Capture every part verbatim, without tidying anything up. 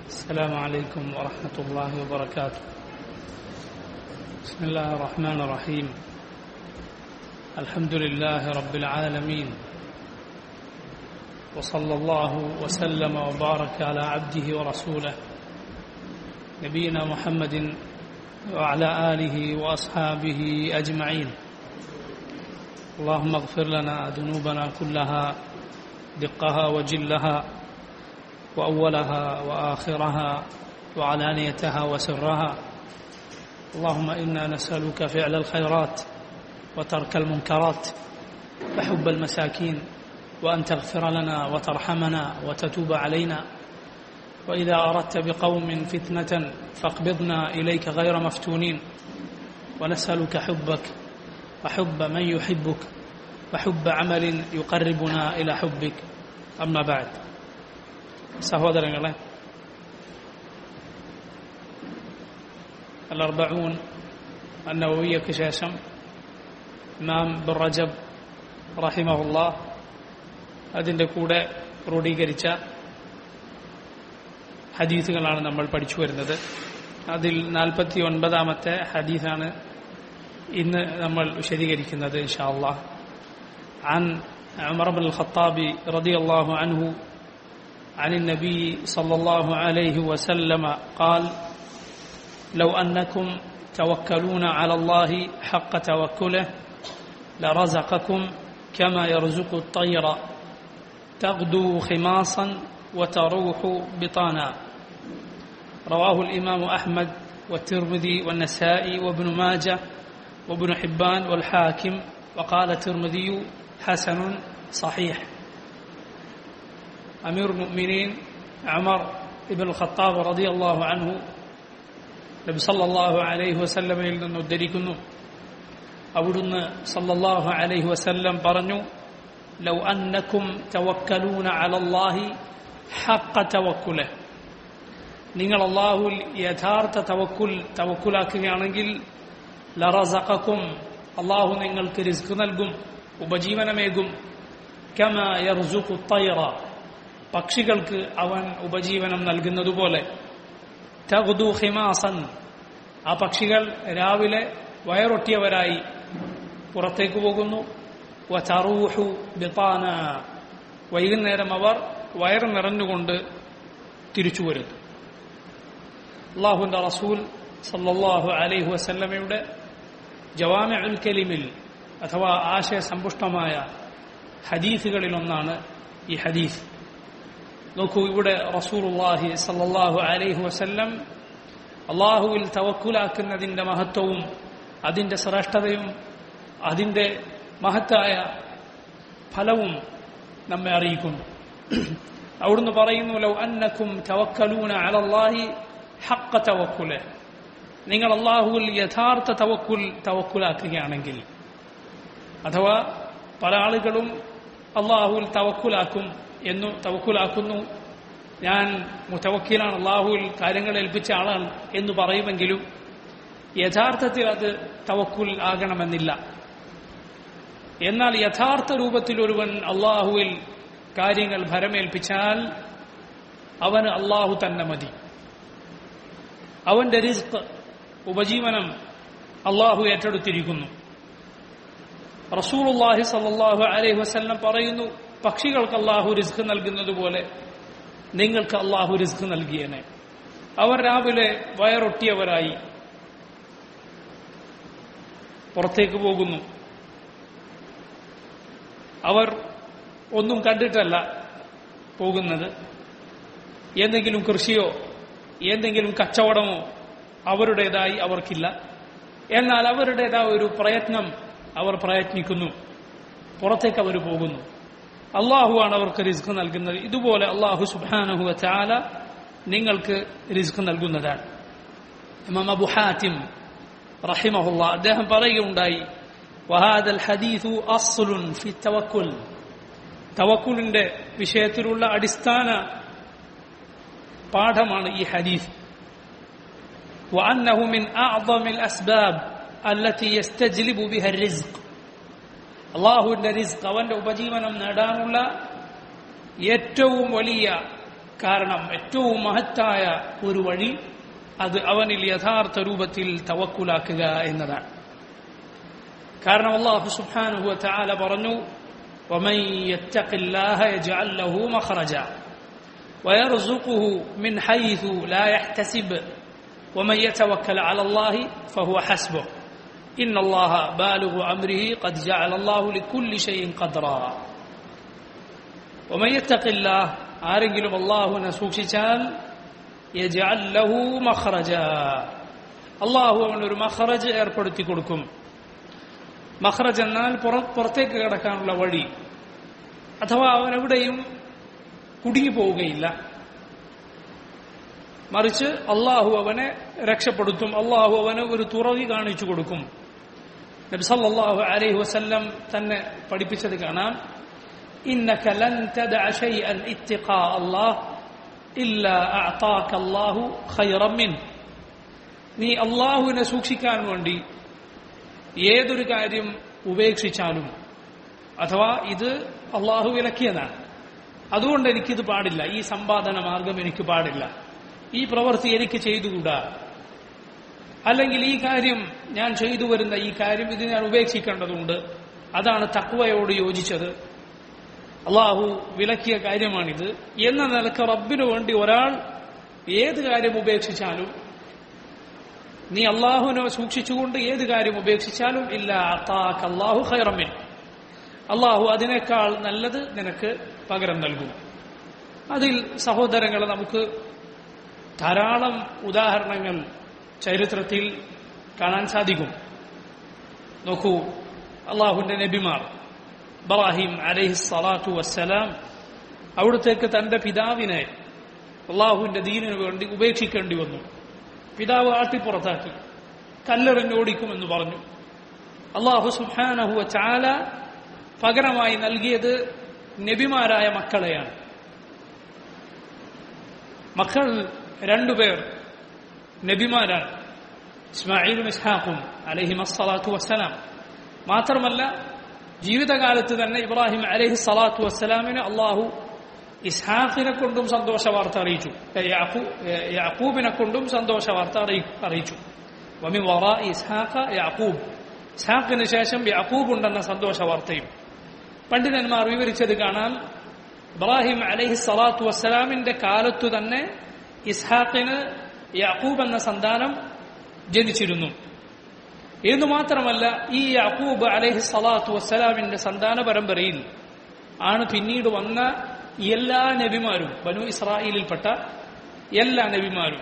السلام عليكم ورحمة الله وبركاته. بسم الله الرحمن الرحيم. الحمد لله رب العالمين، وصلى الله وسلم وبارك على عبده ورسوله نبينا محمد وعلى آله وأصحابه أجمعين. اللهم اغفر لنا ذنوبنا كلها دقها وجلها وأولها وآخرها وعلانيتها وسرها. اللهم إنا نسألك فعل الخيرات وترك المنكرات وحب المساكين، وأن تغفر لنا وترحمنا وتتوب علينا، وإذا أردت بقوم فتنة فاقبضنا إليك غير مفتونين. ونسألك حبك وحب من يحبك وحب عمل يقربنا إلى حبك. أما بعد. സഹോദരങ്ങളെ, അൽ അർബഊൻ അന്നവവിയ്യക്ക് ശേഷം ഇമാം ഇബ്നു റജബ് റഹിമഹുല്ലാഹ് അതിൻ്റെ കൂടെ ക്രോഡീകരിച്ച ഹദീസുകളാണ് നമ്മൾ പഠിച്ചു വരുന്നത്. അതിൽ നാൽപ്പത്തി ഒൻപതാമത്തെ ഹദീസാണ് ഇന്ന് നമ്മൾ വിശദീകരിക്കുന്നത് ഇൻഷാ അല്ലാഹ്. عن عمر بن الخطاب رضي الله عنه عن النبي صلى الله عليه وسلم قال: لو أنكم توكلون على الله حق توكله لرزقكم كما يرزق الطير تغدو خماصا وتروح بطانا. رواه الإمام أحمد والترمذي والنسائي وابن ماجه وابن حبان والحاكم، وقال الترمذي حسن صحيح. അമീർ മുഅ്മിനീൻ ഉമർ ഇബ്നുൽ ഖത്താബ് റളിയല്ലാഹു അൻഹു നബി സല്ലല്ലാഹു അലൈഹി വസല്ലമയിൽ നിന്ന് ഉദ്ധരിക്കുന്നു. അവിടുന്ന് സല്ലല്ലാഹു അലൈഹി വസല്ലം പറഞ്ഞു: ലൗ അന്നകും തവക്കലൂന അലല്ലാഹി ഹഖ്ഖ തവക്കുലഹ്, നിങ്ങൾ അല്ലാഹുവിൽ യഥാർത്ഥ തവക്കുൽ തവക്കുലാക്കുകയാണെങ്കിൽ ലറസഖക്കും, അല്ലാഹു നിങ്ങൾക്ക് റിസ്ക് നൽകും, ഉപജീവനമേകും. കമാ യർസുഖു തൈറ, പക്ഷികൾക്ക് അവൻ ഉപജീവനം നൽകുന്നതുപോലെ. തഗ്ദു ഖിമാസൻ, ആ പക്ഷികൾ രാവിലെ വയറൊട്ടിയവരായി പുറത്തേക്ക് പോകുന്നു. വതറൂഹു ബിതാന, വൈകുന്നേരം അവർ വയർ നിറഞ്ഞുകൊണ്ട് തിരിച്ചു വരുന്നു. അല്ലാഹുവിന്റെ റസൂൽ സല്ലല്ലാഹു അലൈഹി വസല്ലമയുടെ ജവാമിഉൽ കലിമിൽ അഥവാ ആശയസമ്പുഷ്ടമായ ഹദീസുകളിലൊന്നാണ് ഈ ഹദീസ്. നോക്കൂ, ഇവിടെ റസൂലുള്ളാഹി സല്ലല്ലാഹു അലൈഹി വസല്ലം അല്ലാഹുവിൽ തവക്കുലാക്കുന്നതിന്റെ മഹത്വവും അതിന്റെ ശ്രേഷ്ഠതയും അതിന്റെ മഹത്തായ ഫലവും നമ്മെ അറിയിക്കുന്നു. അവിടുന്ന് പറയുന്നു: ലൗ അന്നകും തവക്കലൂന അലല്ലാഹി ഹഖ്ഖ തവക്കുലഹ്, നിങ്ങൾ അല്ലാഹുവിൽ യഥാർത്ഥ തവക്കുൽ തവക്കുലാക്കുകയാണെങ്കിൽ. അഥവാ പല ആളുകളും അല്ലാഹുവിൽ തവക്കുലാക്കും എന്നു തവക്കുലാക്കുന്നു, ഞാൻ മുതവക്കിലാണ്, അല്ലാഹുവിൽ കാര്യങ്ങൾ ഏൽപ്പിച്ച ആളാണ് എന്ന് പറയുമെങ്കിലും യഥാർത്ഥത്തിൽ അത് തവക്കുൽ ആകണമെന്നില്ല. എന്നാൽ യഥാർത്ഥ രൂപത്തിൽ ഒരുവൻ അല്ലാഹുവിൽ കാര്യങ്ങൾ ഭരമേൽപ്പിച്ചാൽ അവന് അല്ലാഹു തന്നെ മതി. അവന്റെ റിസ്ക്, ഉപജീവനം അല്ലാഹു ഏറ്റെടുത്തിരിക്കുന്നു. റസൂലുള്ളാഹി സ്വല്ലല്ലാഹു അലൈഹി വസല്ലം പറയുന്നു: പക്ഷികൾക്ക് അല്ലാഹു റിസ്ക് നൽകുന്നത് പോലെ നിങ്ങൾക്ക് അല്ലാഹു റിസ്ക് നൽകിയേനെ. അവർ രാവിലെ വയറൊട്ടിയവരായി പുറത്തേക്ക് പോകുന്നു. അവർ ഒന്നും കണ്ടിട്ടല്ല പോകുന്നത്. എന്തെങ്കിലും കൃഷിയോ എന്തെങ്കിലും കച്ചവടമോ അവരുടേതായി അവർക്കില്ല. എന്നാൽ അവരുടേതായ ഒരു പ്രയത്നം അവർ പ്രയത്നിക്കുന്നു, പുറത്തേക്ക് അവർ പോകുന്നു. അള്ളാഹുവാണ് അവർക്ക് റിസ്ക് നൽകുന്നത്. ഇതുപോലെ അള്ളാഹു സുബ്ഹാനഹു വ തആല നിങ്ങൾക്ക് റിസ്ക് നൽകുന്നതാണ്. ഇമാം അബൂ ഹാത്തിം റഹിമഹുല്ലാഹ് അദ്ദേഹം പറയുകയുണ്ടായി: വഹാദൽ ഹദീസു അസ്ലുൻ ഫി തവക്കുൽ, തവക്കുലിന്റെ വിഷയത്തിലുള്ള അടിസ്ഥാന പാഠമാണ് ഈ ഹദീസ്. വഅന്നഹു മിൻ അഅ്ളമിൽ അസ്ബാബ് അല്ലതി യസ്തജ്ലിബു ബിഹാ റിസ്ഖ്, അള്ളാഹുവിന്റെ റിസ്ക്, അവന്റെ ഉപജീവനം നേടാനുള്ള ഏറ്റവും വലിയ കാരണം ഏറ്റവും മഹത്തായ ഒരു വഴി അത് അവനിൽ യഥാർത്ഥ രൂപത്തിൽ തവക്കുലാക്കുക എന്നതാണ്. കാരണം അല്ലാഹു സുബ്ഹാനഹു വ തആല പറഞ്ഞു, ومن يتق الله يجعل له مخرجا ويرزقه من حيث لا يحتسب ومن يتوكل على الله فهو حسبه إن الله بالغ أمره قد جعل الله لكل شيء قدرا. ومن يتق الله ആരെങ്കിലും അല്ലാഹുവിനെ സൂക്ഷിച്ചാൽ യജഅൽ ലഹു മഖ്റജ, അല്ലാഹു അവനൊരു മഖ്റജ് ഏർപ്പെടുത്തി കൊടുക്കും. മഖ്റജ് എന്നാൽ പുറത്തേക്ക് കടക്കാനുള്ള വഴി, അഥവാ അവനെവിടെയും കുടുങ്ങിപ്പോവുകയില്ല, മറിച്ച് അള്ളാഹു അവനെ രക്ഷപ്പെടുത്തും. അള്ളാഹു അവന് ഒരു തുറവി കാണിച്ചു കൊടുക്കും. നബി സല്ലല്ലാഹു അലൈഹി വസല്ലം തന്നെ പഠിപ്പിച്ചത് കാണാം, ഇന്നക ലൻ തദഅ ശൈഅൻ ഇത്തിഖാ അല്ലാഹ് ഇല്ലാ അഅതാക അല്ലാഹു ഖൈറൻ മിൻ. നീ അള്ളാഹുവിനെ സൂക്ഷിക്കാൻ വേണ്ടി ഏതൊരു കാര്യം ഉപേക്ഷിച്ചാലും, അഥവാ ഇത് അള്ളാഹു വിലക്കിയതാണ്, അതുകൊണ്ട് എനിക്കിത് പാടില്ല, ഈ സമ്പാദന മാർഗം എനിക്ക് പാടില്ല, ഈ പ്രവൃത്തി എനിക്ക് ചെയ്തുകൂടാ, അല്ലെങ്കിൽ ഈ കാര്യം ഞാൻ ചെയ്തു വരുന്ന ഈ കാര്യം ഇത് ഞാൻ ഉപേക്ഷിക്കേണ്ടതുണ്ട്, അതാണ് തഖ്വയോട് യോജിച്ചത്, അള്ളാഹു വിലക്കിയ കാര്യമാണിത് എന്ന നിലക്ക് റബ്ബിനു വേണ്ടി ഒരാൾ ഏത് കാര്യം ഉപേക്ഷിച്ചാലും, നീ അള്ളാഹുവിനെ സൂക്ഷിച്ചുകൊണ്ട് ഏത് കാര്യം ഉപേക്ഷിച്ചാലും ഇല്ല അതാക അല്ലാഹു ഖൈറൻ മിൻ, അള്ളാഹു അതിനേക്കാൾ നല്ലത് നിനക്ക് പകരം നൽകും. അതിൽ സഹോദരങ്ങളെ നമുക്ക് ധാരാളം ഉദാഹരണങ്ങൾ ചരിത്രത്തിൽ കാണാൻ സാധിക്കും. നോക്കൂ, അള്ളാഹുവിന്റെ നബിമാർ ഇബ്രാഹിം അലൈഹിസ്സലാത്തു വസ്സലാം അവിടത്തേക്ക് തന്റെ പിതാവിനെ അള്ളാഹുവിന്റെ ദീനിനു വേണ്ടി ഉപേക്ഷിക്കേണ്ടി വന്നു. പിതാവ് ആട്ടിപ്പുറത്താക്കി, കല്ലെറിഞ്ഞോടിക്കുമെന്ന് പറഞ്ഞു. അള്ളാഹു സുബ്ഹാനഹു വ തആല പകരമായി നൽകിയത് നബിമാരായ മക്കളെയാണ്. മക്കൾ രണ്ടുപേർ നബിമാരാണ്, ഇസ്മാഈലും ഇസ്ഹാഖും അലൈഹിമസ്സലാത്തു വസ്സലാം. മാത്രമല്ല ജീവിതകാലത്ത് തന്നെ ഇബ്രാഹിം അലൈഹിസ്സലാത്തു വസ്സലാമിന് അള്ളാഹു ഇസ്ഹാഖിനെ കൊണ്ടും സന്തോഷ വാർത്ത അറിയിച്ചു, യാക്കൂബിനെ കൊണ്ടും സന്തോഷ വാർത്ത അറിയിച്ചു. വമിൻ വറാഇ ഇസ്ഹാഖ യാക്കൂബ്, ഇസ്ഹാഖിന് ശേഷം യാക്കൂബ് ഉണ്ടെന്ന സന്തോഷ വാർത്തയും. പണ്ഡിതന്മാർ വിവരിച്ചത് കാണാം, ഇബ്രാഹിം അലൈഹിസ്സലാത്തു വസ്സലാമിന്റെ കാലത്തു തന്നെ ഇസ്ഹാഖിന് യാക്കൂബ് എന്ന സന്താനം ജനിച്ചിരുന്നു. എന്നു മാത്രമല്ല, ഈ യാക്കൂബ് അലൈഹിസ്സലാത്തു വസ്സലാമിന്റെ സന്താന പരമ്പരയിൽ ആണ് പിന്നീട് വന്ന എല്ലാ നബിമാരും, ബനു ഇസ്രായേലിൽപ്പെട്ട എല്ലാ നബിമാരും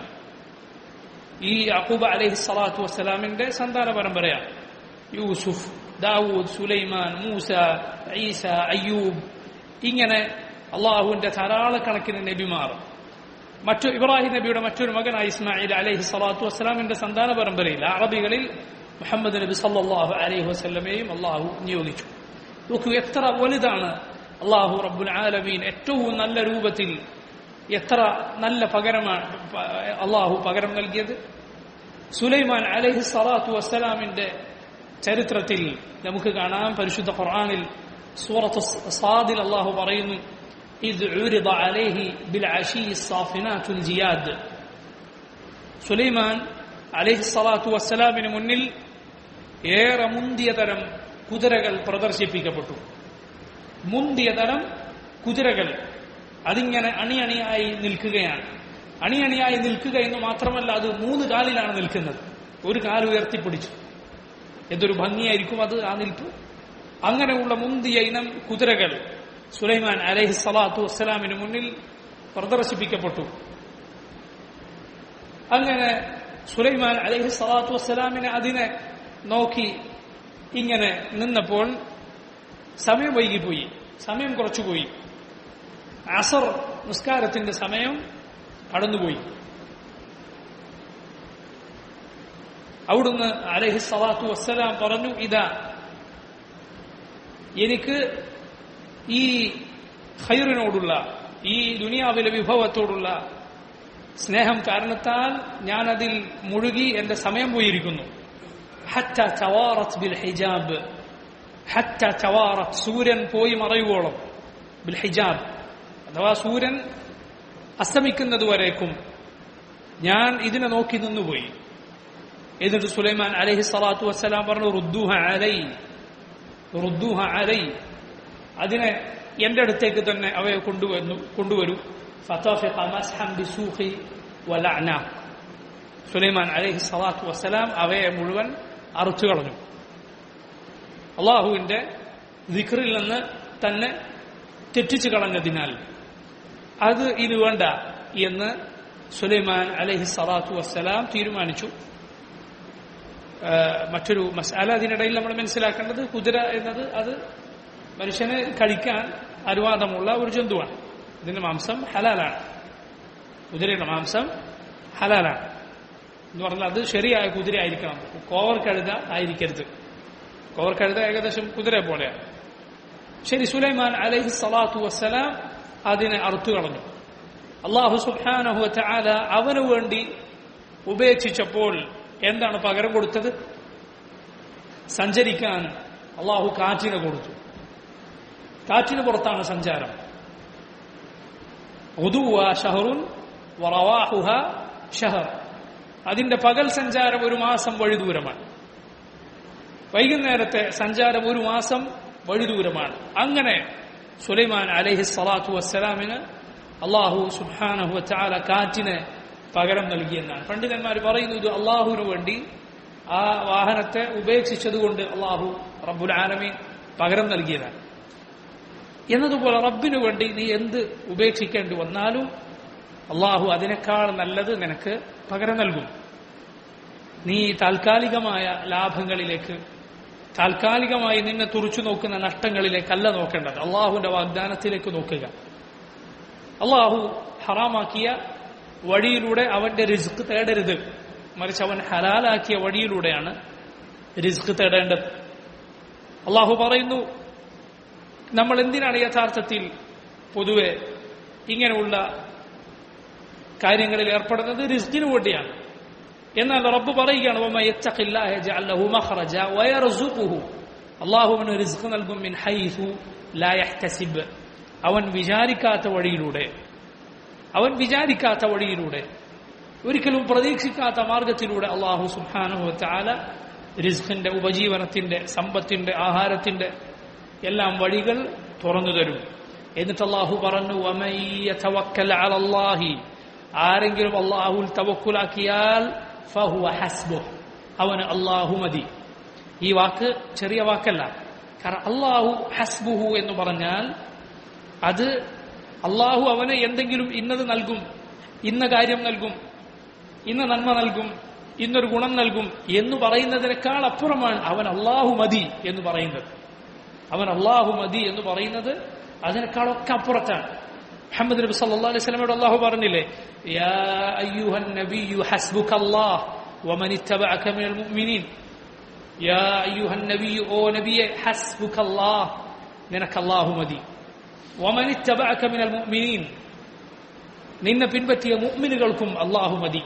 ഈ യാക്കൂബ് അലൈഹിസ്സലാത്തു വസ്സലാമിന്റെ സന്താന പരമ്പരയാണ്. യൂസുഫ്, ദാവൂദ്, സുലൈമാൻ, മൂസ, ഈസ, അയ്യൂബ്, ഇങ്ങനെ അള്ളാഹുവിന്റെ ധാരാളക്കണക്കിന് നബിമാർ. മറ്റു ഇബ്രാഹിം നബിയുടെ മറ്റൊരു മകനായ ഇസ്മായിൽ അലൈഹിസ്സലാത്തു വസ്സലാമിന്റെ സന്താന പരമ്പരയിൽ അറബികളിൽ മുഹമ്മദ് നബി സല്ലല്ലാഹു അലൈഹി വസല്ലമയെയും അള്ളാഹു നിയോഗിച്ചു. നോക്കൂ, എത്ര വലുതാണ് അള്ളാഹു റബ്ബുൽ ആലമീൻ ഏറ്റവും നല്ല രൂപത്തിൽ എത്ര നല്ല പകരമാണ് അള്ളാഹു പകരം നൽകിയത്. സുലൈമാൻ അലൈഹിസ്സലാത്തു വസ്സലാമിന്റെ ചരിത്രത്തിൽ നമുക്ക് കാണാം, പരിശുദ്ധ ഖുർആനിൽ സൂറത്ത് സാദിൽ അള്ളാഹു പറയുന്നു, إذ عرض عليه بالعشي الصافنات الجياد. സുലൈമാൻ അലൈഹിസ്സലാത്തു വസ്സലാമിന് മുന്നിൽ ഏറെ മുന്തിയ തരം കുതിരകൾ പ്രദർശിപ്പിക്കപ്പെട്ടു. മുന്തിയ തരം കുതിരകൾ അതിങ്ങനെ അണിയണിയായി നിൽക്കുകയാണ്. അണിയണിയായി നിൽക്കുക എന്ന് മാത്രമല്ല, അത് മൂന്ന് കാലിലാണ് നിൽക്കുന്നത്, ഒരു കാൽ ഉയർത്തിപ്പിടിച്ചു. എന്തൊരു ഭംഗിയായിരിക്കും അത്, ആ നിൽപ്പ്. അങ്ങനെയുള്ള മുന്തിയ ഇനം കുതിരകൾ സുലൈമാൻ അലൈഹിസ്സലാത്തു വസ്സലാമിന് മുന്നിൽ പ്രദർശിപ്പിക്കപ്പെട്ടു. അങ്ങനെ സുലൈമാൻ അലൈഹിസ്സലാത്തു വസ്സലാമിനെ അതിനെ നോക്കി ഇങ്ങനെ നിന്നപ്പോൾ സമയം വൈകിപ്പോയി, സമയം കുറച്ചുപോയി. അസർ നിസ്കാരത്തിന്റെ സമയം കടന്നുപോയി. അവിടുന്ന് അലൈഹിസ്സലാത്തു വസ്സലാം പറഞ്ഞു, ഇതാ എനിക്ക് ഈ ഖൈറിനോടുള്ള, ഈ ദുനിയാവിലെ വിഭവത്തോടുള്ള സ്നേഹം കാരണത്താൽ ഞാനതിൽ മുഴുകി എന്റെ സമയം പോയിരിക്കുന്നു. ഹത്ത തവാറത്ത് ബിൽ ഹിജാബ്, ഹത്ത തവാറത്ത്, സൂര്യൻ പോയി മറയുവോളം, ബിൽ ഹിജാബ് അഥവാ സൂര്യൻ അസ്തമിക്കുന്നതുവരേക്കും ഞാൻ ഇതിനെ നോക്കി നിന്നുപോയി. എന്നിട്ട് സുലൈമാൻ അലൈഹി സ്വലാത്തു വസ്സലാം പറഞ്ഞു, റുദ്ദൂഹ അലൈ റുദ്ദൂഹ അലൈ, അതിനെ എന്റെ അടുത്തേക്ക് തന്നെ അവയെ കൊണ്ടുവന്നു കൊണ്ടുവരൂ. ഫതഫിഖ മസ്ഹൻ ബിസൂഖി വലഅന, സുലൈമാൻ അലൈഹി സ്വലാത്തു വസ്സലാം അവയെ മുഴുവൻ അറുച്ചു കളഞ്ഞു. അള്ളാഹുവിന്റെ ദിക്റിൽ നിന്ന് തന്നെ തെറ്റിച്ചു കളഞ്ഞതിനാൽ അത് ഇനി വേണ്ട എന്ന് സുലൈമാൻ അലൈഹി സ്വലാത്തു വസ്സലാം തീരുമാനിച്ചു. മറ്റൊരു മസാല അതിനിടയിൽ നമ്മൾ മനസ്സിലാക്കേണ്ടത്, കുതിര എന്നത് അത് മനുഷ്യന് കഴിക്കാൻ അനുവാദമുള്ള ഒരു ജന്തുവാണ്. ഇതിന്റെ മാംസം ഹലാലാണ്. കുതിരയുടെ മാംസം ഹലാലാണ് എന്ന് പറഞ്ഞാൽ അത് ശരിയായ കുതിര ആയിരിക്കണം, കോവർ കഴുത ആയിരിക്കരുത്. കോവർ കഴുത ഏകദേശം കുതിര പോലെയാണ്. ശരി, സുലൈമാൻ അലൈഹി സ്വലാത്തു വസ്സലാം അതിനെ അറുത്തു കളഞ്ഞു. അല്ലാഹു സുബ്ഹാനഹു വ തആല അവനു വേണ്ടി ഉപേക്ഷിച്ചപ്പോൾ എന്താണ് പകരം കൊടുത്തത്? സഞ്ചരിക്കാൻ അള്ളാഹു കാറ്റിനെ കൊടുത്തു. കാറ്റിന് പുറത്താണ് സഞ്ചാരം. ഉദുവ ഷഹറുൻ വറവാഹുഹ ഷഹർ, അതിന്റെ പകൽ സഞ്ചാരം ഒരു മാസം വഴിദൂരമാണ്, വൈകുന്നേരത്തെ സഞ്ചാരം ഒരു മാസം വഴിദൂരമാണ്. അങ്ങനെ സുലൈമാൻ അലൈഹി സ്വലാത്തു വസ്സലാമിന് അള്ളാഹു സുബ്ഹാനഹു വ തആല കാറ്റിനെ പകരം നൽകിയെന്നാണ് പണ്ഡിതന്മാർ പറയുന്നത്. അള്ളാഹുവിനു വേണ്ടി ആ വാഹനത്തെ ഉപേക്ഷിച്ചതുകൊണ്ട് അള്ളാഹു റബ്ബുൽ ആലമീൻ പകരം നൽകിയതാണ്. എന്നതുപോലെ റബ്ബിനു വേണ്ടി നീ എന്ത് ഉപേക്ഷിക്കേണ്ടി വന്നാലും അള്ളാഹു അതിനേക്കാൾ നല്ലത് നിനക്ക് പകരം നൽകും. നീ താൽക്കാലികമായ ലാഭങ്ങളിലേക്ക്, താൽക്കാലികമായി നിന്നെ തുറച്ചു നോക്കുന്ന നഷ്ടങ്ങളിലേക്കല്ല നോക്കേണ്ടത്, അള്ളാഹുവിന്റെ വാഗ്ദാനത്തിലേക്ക് നോക്കുക. അള്ളാഹു ഹറാമാക്കിയ വഴിയിലൂടെ അവന്റെ റിസ്ക് തേടരുത്, മറിച്ച് അവൻ ഹലാലാക്കിയ വഴിയിലൂടെയാണ് റിസ്ക് തേടേണ്ടത്. അള്ളാഹു പറയുന്നു, നമ്മൾ എന്തിനാണ് യഥാർത്ഥത്തിൽ പൊതുവെ ഇങ്ങനെയുള്ള കാര്യങ്ങളിൽ ഏർപ്പെടുന്നത്? റിസ്കിനു വേണ്ടിയാണ്. എന്നാൽ റബ്ബ് പറയുകയാണ്, അള്ളാഹുവിന് റിസ്ക് നൽകും മിൻ ഹൈസു ലാ യഹ്തസിബ്, അവൻ വിചാരിക്കാത്ത വഴിയിലൂടെ, അവൻ വിചാരിക്കാത്ത വഴിയിലൂടെ, ഒരിക്കലും പ്രതീക്ഷിക്കാത്ത മാർഗത്തിലൂടെ അള്ളാഹു സുബ്ഹാനഹു വ തആല റിസ്ഖിന്റെ, ഉപജീവനത്തിന്റെ, സമ്പത്തിന്റെ, ആഹാരത്തിന്റെ എല്ലാം വഴികൾ തുറന്നു തരും. എന്നിട്ട് അള്ളാഹു പറഞ്ഞു, വമൻ യതവക്കൽ അലല്ലാഹി, ആരെങ്കിലും അള്ളാഹുൽ തവക്കുലാക്കിയാൽ ഫഹുവ ഹസ്ബുഹ്, അവന് അള്ളാഹു മതി. ഈ വാക്ക് ചെറിയ വാക്കല്ല. കാരണം അള്ളാഹു ഹസ്ബുഹു എന്ന് പറഞ്ഞാൽ അത് അള്ളാഹു അവന് എന്തെങ്കിലും ഇന്നത് നൽകും, ഇന്ന കാര്യം നൽകും, ഇന്ന നന്മ നൽകും, ഇന്നൊരു ഗുണം നൽകും എന്ന് പറയുന്നതിനേക്കാൾ അപ്പുറമാണ് അവൻ അള്ളാഹു മതി എന്ന് പറയുന്നത്. അവൻ അള്ളാഹു മതി എന്ന് പറയുന്നത് അതിനേക്കാളൊക്കെ അപ്പുറത്താണ്. മുഹമ്മദ് നബി സല്ലല്ലാഹു അലൈഹി വസല്ലമയോട് അള്ളാഹു പറഞ്ഞില്ലേ, യാ അയ്യുഹൻ നബിയ്യു ഹസ്ബുകല്ലാഹ് വമൻ ഇത്തബഅക മിനൽ മുഅ്മിനീൻ, യാ അയ്യുഹൻ നബിയ്യു, ഓ നബിയെ, ഹസ്ബുകല്ലാഹ്, നിനക്ക് അള്ളാഹു മതി, വമൻ ഇത്തബഅക മിനൽ മുഅ്മിനീൻ, നിന്നെ പിൻപറ്റിയ മുഅ്മിനുകൾക്കും അള്ളാഹു മതി.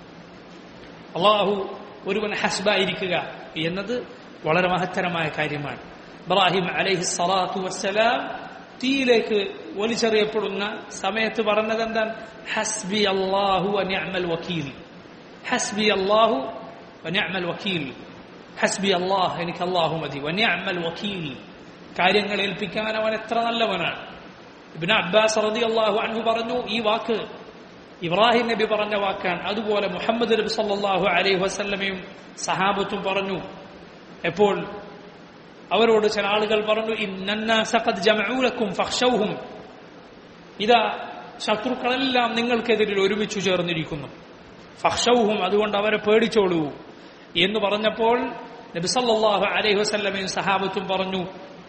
അള്ളാഹു ഒരുവൻ ഹസ്ബായിരിക്കുക എന്നത് വളരെ മഹത്തരമായ കാര്യമാണ്. ഇബ്രാഹിം അലൈഹി സ്വലാത്തു വസ്സലാം തീയിലേക്ക് വലിച്ചെറിയപ്പെടുന്ന സമയത്ത് പറഞ്ഞത് എന്താണ്? ഹസ്ബി അല്ലാഹു വ നിഅമൽ വക്കീൽ, ഹസ്ബി അല്ലാഹു വ നിഅമൽ വക്കീൽ, ഹസ്ബി അല്ലാഹ്, എനിക്ക് അല്ലാഹു മതി, വ നിഅമൽ വക്കീൽ, കാര്യങ്ങൾ ഏൽപ്പിക്കാൻ അവൻ എത്ര നല്ലവനാണ്. ഇബ്നു അബ്ബാസ് റളിയല്ലാഹു അൻഹു പറഞ്ഞു, ഈ വാക്ക് ഇബ്രാഹിം നബി പറഞ്ഞ വാക്കാണ്. അതുപോലെ മുഹമ്മദ് നബി സല്ലല്ലാഹു അലൈഹി വസല്ലമയും സഹാബത്തും പറഞ്ഞു. എപ്പോൾ അവരോട് ചില ആളുകൾ പറഞ്ഞു, ഇന്നന്നാസ ഖദ് ജമഉ ലക്കും ഫഖ്ശൗഹും, ഇതാ ശത്രുക്കളെല്ലാം നിങ്ങൾക്കെതിരിൽ ഒരുമിച്ചു ചേർന്നിരിക്കുന്നു, ഫഖ്ശൗഹും, അതുകൊണ്ട് അവരെ പേടിച്ചോളൂ എന്ന് പറഞ്ഞപ്പോൾ നബി സല്ലല്ലാഹു അലൈഹി വസല്ലമയും സഹാബത്തും പറഞ്ഞു,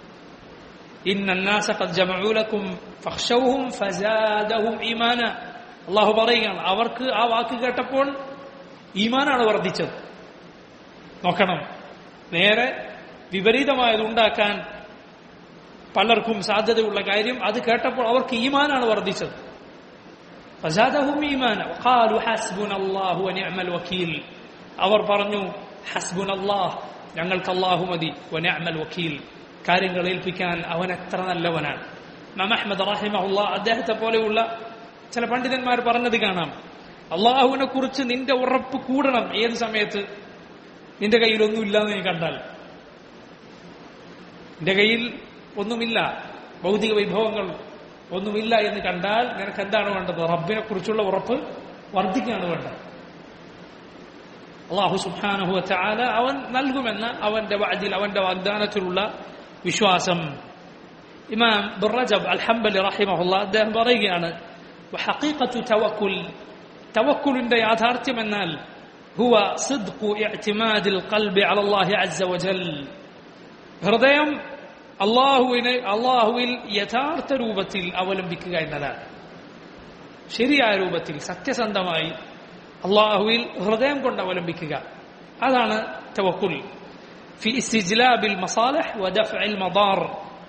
ഇന്നന്നാസ ഖദ് ജമഉ ലക്കും ഫഖ്ശൗഹും ഫസാദഹും ഈമാന. അല്ലാഹു പറയുകയാണ്, അവർക്ക് ആ വാക്ക് കേട്ടപ്പോൾ ഈമാനാണ് വർദ്ധിച്ചത്. നോക്കണം, നേരെ വിപരീതമായത് ഉണ്ടാക്കാൻ പലർക്കും സാധ്യതയുള്ള കാര്യം അത് കേട്ടപ്പോൾ അവർക്ക് ഈമാനാണ് വർദ്ധിച്ചത്. ഫസാദഹും ഈമാന വഖാലു ഹസ്ബുനല്ലാഹു വനിഅമൽ വക്കീൽ, അവർ പറഞ്ഞു ഹസ്ബുനല്ലാഹ്, ഞങ്ങൾക്ക് അല്ലാഹു മതി, വനിഅമൽ വക്കീൽ, കാര്യങ്ങൾ ഏൽപ്പിക്കാൻ അവൻ എത്ര നല്ലവനാണ്. ഇമാം അഹ്മദ് റഹിമഹുല്ലാഹ് അദ്ദേഹത്തെ പോലെയുള്ള ചില പണ്ഡിതന്മാർ പറഞ്ഞത് കാണാം, അള്ളാഹുവിനെ കുറിച്ച് നിന്റെ ഉറപ്പ് കൂടണം ഏത് സമയത്ത്? നിന്റെ കയ്യിൽ ഒന്നുമില്ലാന്ന് നീ കണ്ടാൽ, നിന്റെ കയ്യിൽ ഒന്നുമില്ല, ഭൗതിക വിഭവങ്ങൾ ഒന്നുമില്ല എന്ന് കണ്ടാൽ നിനക്ക് എന്താണ് വേണ്ടത്? റബ്ബിനെ കുറിച്ചുള്ള ഉറപ്പ് വർദ്ധിക്കുകയാണ് വേണ്ടത്. അള്ളാഹു സുബ്ഹാനഹു വ തആല അവൻ നൽകുമെന്ന അവന്റെ വഅദിൽ, അവന്റെ വാഗ്ദാനത്തിലുള്ള വിശ്വാസം. ഇമാം ഇബ്നു റജബ് അൽ ഹംബലി റഹിമഹുല്ലാഹ് അദ്ദേഹം പറയുകയാണ്, വഹഖീഖത്തു തവക്കുൽ, തവക്കുലിന്റെ യാഥാർത്ഥ്യം എന്നാൽ ഹുവ സിദ്ഖു ഇഅ്തിമാദിൽ ഖൽബി അലല്ലാഹി അസ്സ വജൽ, ഹൃദയം അള്ളാഹുവിനെ അള്ളാഹുവിൽ യഥാർത്ഥ രൂപത്തിൽ അവലംബിക്കുക എന്നതാണ്. ശരിയായ രൂപത്തിൽ സത്യസന്ധമായി അള്ളാഹുവിൽ ഹൃദയം കൊണ്ട് അവലംബിക്കുക, അതാണ് തവക്കുൽ. ഫി ഇസ്തിജ്ലാബിൽ മസാലിഹ് വ ദഫ്ഇൽ മദാർ,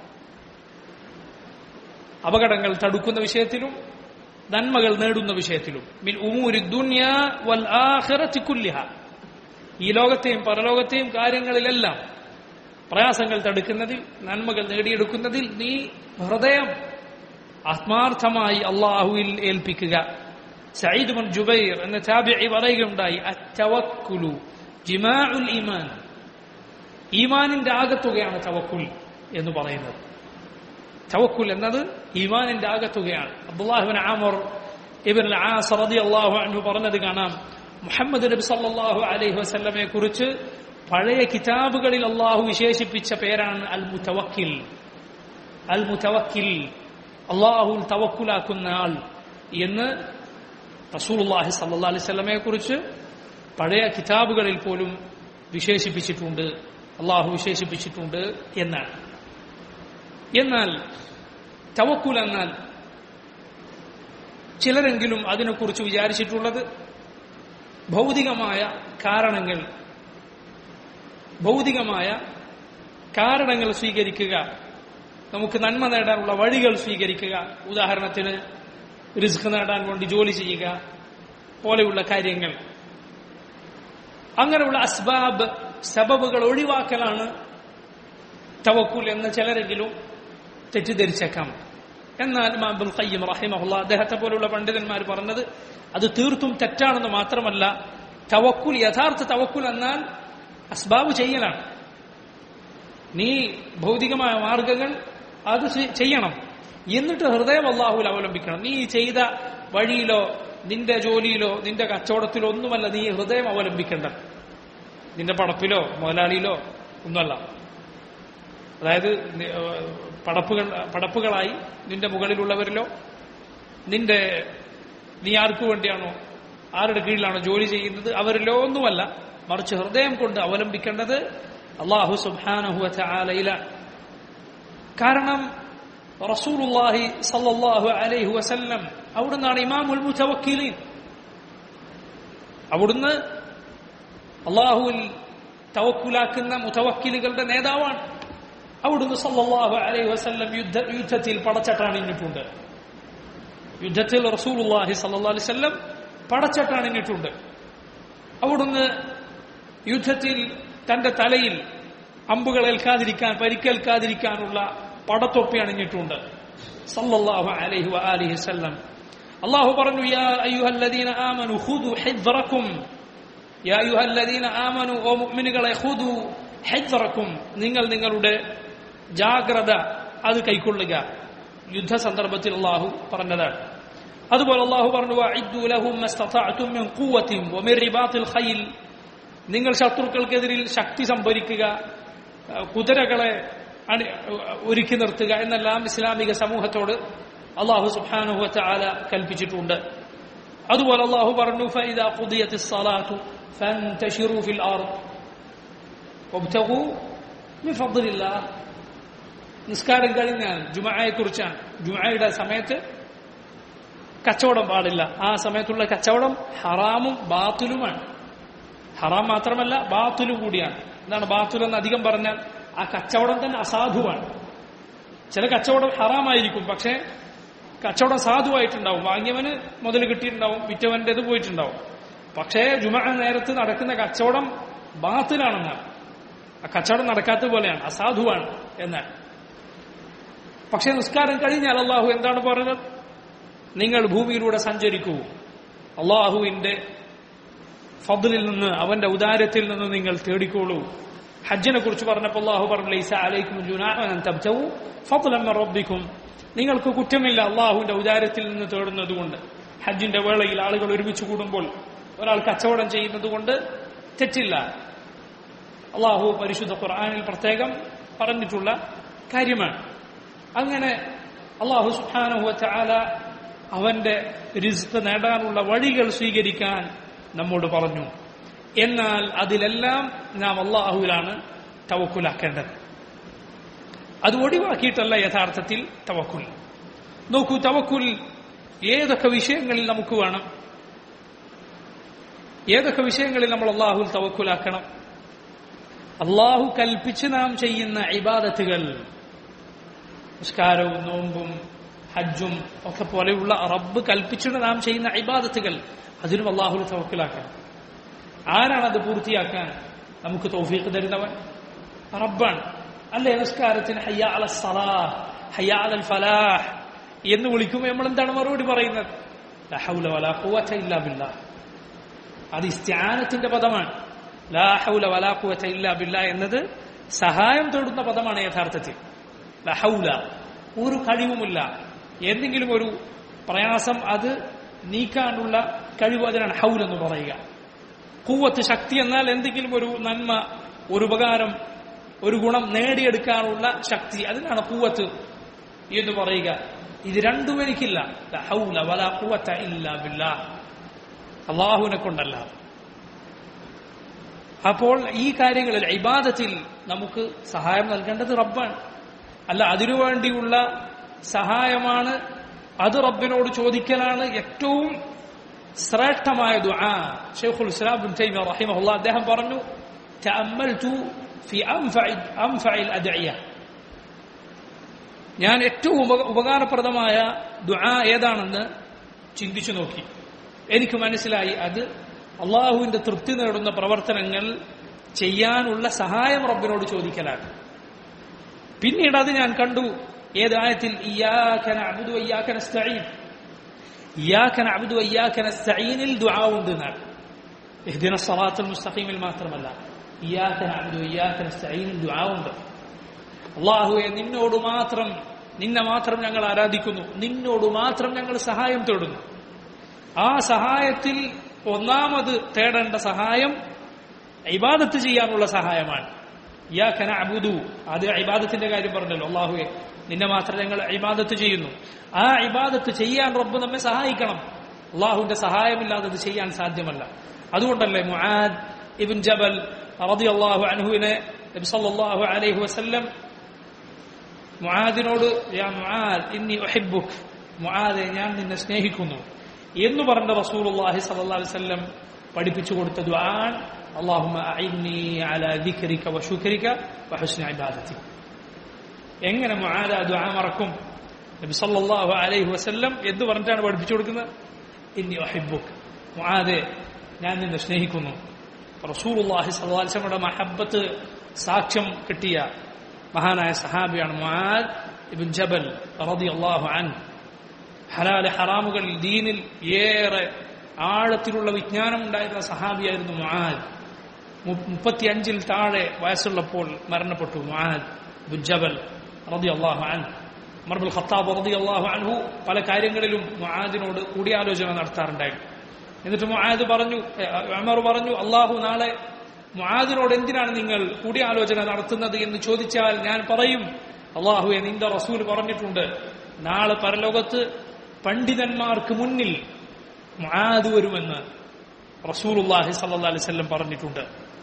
അപകടങ്ങൾ തടുക്കുന്ന വിഷയത്തിലും നന്മകൾ നേടുന്ന വിഷയത്തിലും. മിൻ ഉമൂരി ദുനിയ വൽ ആഖിറതി കുല്ലിഹ, ഈ ലോകത്തെയും പരലോകത്തെയും കാര്യങ്ങളിലെല്ലാം പ്രയാസങ്ങൾ തടുക്കുന്നതിൽ, നന്മകൾ നേടിയെടുക്കുന്നതിൽ നീ ഹൃദയം ആത്മാർത്ഥമായി അള്ളാഹുവിൽ ഏൽപ്പിക്കുക. സഈദ് ബിൻ ജുബൈർ എന്ന താബിഈ പറയുകയുണ്ടായി, അത്തവക്കുലു ജിമാഉൽ ഈമാൻ, ഈമാനിന്റെ ആകത്തുകയാണ് തവക്കുൽ എന്ന് പറയുന്നത്. തവക്കുൽ എന്നത് ഈമാനിന്റെ ആകത്തുകയാണ്. Abdullah ibn Amr ibnul As റളിയല്ലാഹു അൻഹു പറഞ്ഞത് കാണാം, മുഹമ്മദ് നബി സല്ലല്ലാഹു അലൈഹി വസല്ലമയെ കുറിച്ച് പഴയ കിതാബുകളിൽ അള്ളാഹു വിശേഷിപ്പിച്ച പേരാണ് അൽ മുതവക്കിൽ. അൽ മുതവക്കിൽ, അള്ളാഹുൽ തവക്കുലാക്കുന്ന ആൾ എന്ന് റസൂലുള്ളാഹി സ്വല്ലല്ലാഹു അലൈഹി വസല്ലമയെ കുറിച്ച് പഴയ കിതാബുകളിൽ പോലും വിശേഷിപ്പിച്ചിട്ടുണ്ട്, അള്ളാഹു വിശേഷിപ്പിച്ചിട്ടുണ്ട് എന്നാണ്. എന്നാൽ തവക്കുൽ എന്നാൽ ചിലരെങ്കിലും അതിനെക്കുറിച്ച് വിചാരിച്ചിട്ടുള്ളത് ഭൗതികമായ കാരണങ്ങൾ ഭൗതികമായ കാരണങ്ങൾ സ്വീകരിക്കുക, നമുക്ക് നന്മ നേടാനുള്ള വഴികൾ സ്വീകരിക്കുക, ഉദാഹരണത്തിന് റിസ്ക് നേടാൻ വേണ്ടി ജോലി ചെയ്യുക പോലെയുള്ള കാര്യങ്ങൾ, അങ്ങനെയുള്ള അസ്ബാബ് സബബുകൾ ഒഴിവാക്കലാണ് തവക്കുൽ എന്ന് ചിലരെങ്കിലും തെറ്റിദ്ധരിച്ചേക്കാം. എന്നാൽ ഇമാം ഇബ്നുൽ ഖയ്യിം റഹിമഹുല്ലാഹ് അദ്ദേഹത്തെ പോലുള്ള പണ്ഡിതന്മാർ പറഞ്ഞത് അത് തീർത്തും തെറ്റാണെന്ന് മാത്രമല്ല, തവക്കുൽ, യഥാർത്ഥ തവക്കുൽ എന്നാൽ അസ്ബാബ് ചെയ്യലാണ്. നീ ഭൗതികമായ മാർഗങ്ങൾ അത് ചെയ്യണം, എന്നിട്ട് ഹൃദയം അള്ളാഹുവിൽ അവലംബിക്കണം. നീ ചെയ്ത വഴിയിലോ നിന്റെ ജോലിയിലോ നിന്റെ കച്ചവടത്തിലോ ഒന്നുമല്ല നീ ഹൃദയം അവലംബിക്കേണ്ടത്, നിന്റെ പടപ്പിലോ മുതലാളിയിലോ ഒന്നുമല്ല. അതായത് പടപ്പുകൾ പടപ്പുകളായി നിന്റെ മുകളിലുള്ളവരിലോ നിന്റെ നീ ആർക്കു വേണ്ടിയാണോ ആരുടെ കീഴിലാണോ ജോലി ചെയ്യുന്നത് അവരിലോ ഒന്നുമല്ല, മറിച്ച് ഹൃദയം കൊണ്ട് അവലംബിക്കേണ്ടത് അല്ലാഹു സുബ്ഹാനഹു വ തആലയിലാണ്. കാരണം റസൂലുള്ളാഹി സ്വല്ലല്ലാഹു അലൈഹി വസല്ലം അവിടുന്നാണ് ഇമാമുൽ മുതവക്കിലീൻ, അവിടുന്ന് അല്ലാഹുവിൽ തവക്കുലാക്കുന്ന മുതവക്കിലുകളുടെ നേതാവാണ്. അവിടുന്ന് സല്ലല്ലാഹു അലൈഹി വസല്ലം യുദ്ധ യുദ്ധത്തിൽ പടച്ചട്ടാണിഞ്ഞിട്ടുണ്ട്. യുദ്ധത്തിൽ റസൂലുള്ളാഹി സല്ലല്ലാഹു അലൈഹി വസല്ലം പടച്ചട്ടാണിഞ്ഞിട്ടുണ്ട്. അവിടുന്ന് യുദ്ധത്തിൽ തന്റെ തലയിൽ അമ്പുകൾ ഏൽക്കാതിരിക്കാൻ പരിക്കേൽക്കാതിരിക്കാനുള്ള പടത്തൊപ്പി അണിഞ്ഞിട്ടുണ്ട് സല്ലല്ലാഹു അലൈഹി വആലിഹി വസല്ലം. അല്ലാഹു പറഞ്ഞു, യാ അയ്യുഹല്ലദീന ആമനു ഖുദു ഹിദ്റക്കും, യാ അയ്യുഹല്ലദീന ആമനു, ഓ മുഅ്മിനുകളെ, ഖുദു ഹിദ്റക്കും, നിങ്ങൾ നിങ്ങളുടെ ജാഗ്രത അത് കൈക്കൊള്ളുക. യുദ്ധ സന്ദർഭത്തിൽ അല്ലാഹു പറഞ്ഞതാണ്. അതുപോലെ അല്ലാഹു പറഞ്ഞു, വഅഇദ്ദു ലഹും മസ്തതഅതും മിൻ ഖുവ്വത്തിൻ വമിൻ റിബാത്തിൽ ഖൈൽ, നിങ്ങൾ ശത്രുക്കൾക്കെതിരിൽ ശക്തി സംഭരിക്കുക, കുതിരകളെ ഒരുക്കി നിർത്തുക എന്നെല്ലാം ഇസ്ലാമിക സമൂഹത്തോട് അല്ലാഹു സുബ്ഹാനഹു വ തആല കൽപ്പിച്ചിട്ടുണ്ട്. അതുപോലെ അല്ലാഹു പറഞ്ഞു, ഫഇദാ ഖുദിയത്തിസ് സ്വലാത്തു ഫൻതശിറു ഫിൽ അർദ് വബ്തഗൂ മിൻ ഫദ്ലില്ലാഹ്. നിസ്കാരം കഴിഞ്ഞാൽ, ജുമുഅയെ കുറിച്ചാണ്, ജുമുഅയുടെ സമയത്ത് കച്ചവടം പാടില്ല. ആ സമയത്തുള്ള കച്ചവടം ഹറാമും ബാത്തിലുമാണ്. ഹറാം മാത്രമല്ല ബാത്തിലും കൂടിയാണ്. എന്താണ് ബാത്തിൽ എന്ന് അധികം പറഞ്ഞാൽ ആ കച്ചവടം തന്നെ അസാധുവാണ്. ചില കച്ചവടം ഹറാമായിരിക്കും, പക്ഷേ കച്ചവടം സാധുവായിട്ടുണ്ടാവും, വാങ്ങിയവന് മുതൽ കിട്ടിയിട്ടുണ്ടാവും, വിറ്റവൻ്റെത് പോയിട്ടുണ്ടാവും. പക്ഷേ ജുമുഅ നേരത്ത് നടക്കുന്ന കച്ചവടം ബാത്തിലാണെന്നാണ്, ആ കച്ചവടം നടക്കാത്ത പോലെയാണ്, അസാധുവാണ് എന്നാണ്. പക്ഷേ നിസ്കാരം കഴിഞ്ഞാൽ അല്ലാഹു എന്താണ് പറഞ്ഞത്? നിങ്ങൾ ഭൂമിയിലൂടെ സഞ്ചരിക്കൂ, അള്ളാഹുവിന്റെ ഫദ്ലിൽ നിന്ന് അവന്റെ ഉദാരത്തിൽ നിന്ന് നിങ്ങൾ തേടിക്കോളൂ. ഹജ്ജിനെ കുറിച്ച് പറഞ്ഞപ്പോൾ അള്ളാഹു പറഞ്ഞു ലൈസ അലൈക്കും ജുനാഹുൻ അൻ തബ്തഗൂ ഫദ്ലൻ മിൻ റബ്ബിക്കും, നിങ്ങൾക്ക് കുറ്റമില്ല അള്ളാഹുവിന്റെ ഉദാരത്തിൽ നിന്ന് തേടുന്നതുകൊണ്ട്. ഹജ്ജിന്റെ വേളയിൽ ആളുകൾ ഒരുമിച്ച് കൂടുമ്പോൾ ഒരാൾ കച്ചവടം ചെയ്യുന്നത് കൊണ്ട് തെറ്റില്ല. അള്ളാഹു പരിശുദ്ധ ഖുർആനിൽ പ്രത്യേകം പറഞ്ഞിട്ടുള്ള കാര്യമാണ്. അങ്ങനെ അള്ളാഹു സുബ്ഹാനഹു വ തആല അവന്റെ റിസ്ക് നേടാനുള്ള വഴികൾ സ്വീകരിക്കാൻ നമ്മോട് പറഞ്ഞു. എന്നാൽ അതിലെല്ലാം നാം അള്ളാഹുവിലാണ് തവക്കുലാക്കേണ്ടത്. അത് ഒഴിവാക്കിയിട്ടല്ല യഥാർത്ഥത്തിൽ തവക്കുൽ. നോക്കൂ, തവക്കുൽ ഏതൊക്കെ വിഷയങ്ങളിൽ നമുക്ക് വേണം, ഏതൊക്കെ വിഷയങ്ങളിൽ നമ്മൾ അള്ളാഹുൽ തവക്കുലാക്കണം. അള്ളാഹു കൽപ്പിച്ച് നാം ചെയ്യുന്ന ഇബാദത്തുകൾ, നിസ്കാരവും നോമ്പും ഹജ്ജും ഒക്കെ പോലെയുള്ള റബ്ബ് കൽപ്പിച്ചിട്ട് നാം ചെയ്യുന്ന ഇബാദത്തുകൾ, അതിനും അള്ളാഹുൽ തവക്കുലാക്കണം. ആരാണത് പൂർത്തിയാക്കാൻ നമുക്ക് തൗഫീഖ് തരുന്നവൻ? റബ്ബാണ്. അല്ലേ, നിസ്കാരത്തിന് ഹയ്യ അല സലാഹ്, ഹയ്യ അലൽ ഫലാഹ് എന്ന് വിളിക്കുമ്പോൾ നമ്മൾ എന്താണ് മറുപടി പറയുന്നത്? ലാ ഹൗല വലാ ഖുവത ഇല്ലാ ബില്ലാഹ്. അത് ഇസ്തിആനത്തിന്റെ പദമാണ്. ലാ ഹൗല വലാ ഖുവത ഇല്ലാ ബില്ലാഹ് എന്നത് സഹായം തേടുന്ന പദമാണ് യഥാർത്ഥത്തിൽ. ലാ ഹൗല, ഒരു കഴിവുമില്ല, എന്തെങ്കിലും ഒരു പ്രയാസം അത് നീക്കാനുള്ള കഴിവ്, അതിനാണ് ഹൗൽ എന്ന് പറയുക. ഖുവത്ത്, ശക്തി എന്നാൽ എന്തെങ്കിലും ഒരു നന്മ, ഒരു ഉപകാരം, ഒരു ഗുണം നേടിയെടുക്കാനുള്ള ശക്തി, അതിനാണ് ഖുവത്ത് എന്ന് പറയുക. ഇത് രണ്ടും എനിക്കില്ല. ലാ ഹൗല വലാ ഖുവത ഇല്ലാ ബില്ലാഹ്, അല്ലാഹുവിനെ കൊണ്ടല്ല. അപ്പോൾ ഈ കാര്യങ്ങളിൽ ഇബാദത്തിൽ നമുക്ക് സഹായം നൽകേണ്ടത് റബ്ബാണ്. അല്ല, അതിനുവേണ്ടിയുള്ള സഹായമാണ്, അത് റബ്ബിനോട് ചോദിക്കലാണ് ഏറ്റവും ശ്രേഷ്ഠമായ ദുആ. ശൈഖുൽ ഇസ്ലാം ഇബ്നു തൈമിയ്യ റഹിമഹുല്ലാഹ് അദ്ദേഹം പറഞ്ഞു, തഅമ്മൽതു ഫി അൻഫഇ അൻഫഇൽ അദ്ഇയ, ഞാൻ ഏറ്റവും ഉപകാരപ്രദമായ ദുആ ഏതാണെന്ന് ചിന്തിച്ചു നോക്കി. എനിക്ക് മനസ്സിലായി അത് അള്ളാഹുവിന്റെ തൃപ്തി നേടുന്ന പ്രവർത്തനങ്ങൾ ചെയ്യാനുള്ള സഹായം റബ്ബിനോട് ചോദിക്കലാണ്. പിന്നീട് അത് ഞാൻ കണ്ടു ഏത് ആയത്തിൽ? ഇയ്യാക നഅ്ബുദു വ ഇയ്യാക നസ്തഈൻ, ഇയ്യാക നഅ്ബുദു വ ഇയ്യാക നസ്തഈനിൽ ദുആ ഉണ്ട് എന്നാണ്. ഇഹ്ദിന സ്വറാത്തുൽ മുസ്തഖീമിൽ മാത്രമല്ല, ഇയ്യാക നഅ്ബുദു വ ഇയ്യാക നസ്തഈനിൽ ദുആ ഉണ്ട്. അല്ലാഹുവേ, നിന്നോട് മാത്രം, നിന്നെ മാത്രം ഞങ്ങൾ ആരാധിക്കുന്നു, നിന്നോട് മാത്രം ഞങ്ങൾ സഹായം തേടുന്നു. ആ സഹായത്തിൽ ഒന്നാമത് തേടേണ്ട സഹായം ഇബാദത്ത് ചെയ്യാനുള്ള സഹായമാണ്. ഇയ്യാക നഅ്ബുദു, അത് ഇബാദത്തിന്റെ കാര്യം പറഞ്ഞല്ലോ. അല്ലാഹുവേ, നിന്നെ മാത്രം ഞങ്ങൾ ഇബാദത്ത് ചെയ്യുന്നു. ആ ഇബാദത്ത് ചെയ്യാൻ റബ്ബ് നമ്മെ സഹായിക്കണം. അല്ലാഹുവിന്റെ സഹായമില്ലാതെ അത് ചെയ്യാൻ സാധ്യമല്ല. അതുകൊണ്ടല്ലേ മുആദ് ഇബ്ൻ ജബൽ റളിയല്ലാഹു അൻഹുവിനെ നബി സല്ലല്ലാഹു അലൈഹി വസല്ലം മുആദിനോട്, യാ മുആദ് ഇന്നി ഉഹിബ്ബുക, മുആദേ, ഞാൻ നിന്നെ സ്നേഹിക്കുന്നു എന്ന് പറഞ്ഞ റസൂലുള്ളാഹി സ്വല്ലല്ലാഹു അലൈഹി വസല്ലം പഠിപ്പിച്ചു കൊടുത്ത ദുആ, അല്ലാഹുമ്മ അഇന്നി അലാ ദിക്രിക വ ശുക്രിക വ ഹുസ്നി ഇബാദതി. എങ്ങനെ മുആദ് ആ ദുആ മറക്കും? നബി സല്ലല്ലാഹു അലൈഹി വസല്ലം എന്ന് പറഞ്ഞിട്ടാണ് പഠിപ്പിച്ചു കൊടുക്കുന്നത്. ഇന്നി ഉഹിബ്ബുക, മുആദേ, ഞാൻ നിന്നെ സ്നേഹിക്കുന്നു. റസൂലുള്ളാഹി സ്വല്ലല്ലാഹു അലൈഹി വസല്ലമയുടെ മഹബ്ബത്ത് സാക്ഷ്യം കിട്ടിയ മഹാനായ സഹാബിയാണ് മുആദ് ഇബ്ൻ ജബൽ റളിയല്ലാഹു അൻഹു. ഹലാല് ഹറാമുകളിൽ ദീനിൽ ഏറെ ആഴത്തിലുള്ള വിജ്ഞാനം ഉണ്ടായിരുന്ന സഹാബിയായിരുന്നു മുആദ്. മുപ്പത്തിയഞ്ചിൽ താഴെ വയസ്സുള്ളപ്പോൾ മരണപ്പെട്ടു മുആദ് ഇബ്ൻ ജബൽ റളിയല്ലാഹു അൻഹു. ഉമർ ഇബ്നുൽ ഖത്താബ് റളിയല്ലാഹു അൻഹു പല കാര്യങ്ങളിലും മുആദിനോട് കൂടിയാലോചന നടത്താറുണ്ടായിരുന്നു. എന്നിട്ട് മുആദ് പറഞ്ഞു, ഉമർ പറഞ്ഞു, അല്ലാഹു നാളെ മുആദിനോട് എന്തിനാണ് നിങ്ങൾ കൂടിയാലോചന നടത്തുന്നത് എന്ന് ചോദിച്ചാൽ ഞാൻ പറയും, അല്ലാഹുവേ, നിന്റെ റസൂൽ പറഞ്ഞിട്ടുണ്ട്, നാളെ പരലോകത്ത് പണ്ഡിതന്മാർക്ക് മുന്നിൽ മുആദ് വരുമെന്ന് റസൂലുള്ളാഹി സ്വല്ലല്ലാഹു അലൈഹി വസല്ലം പറഞ്ഞിട്ടുണ്ട്.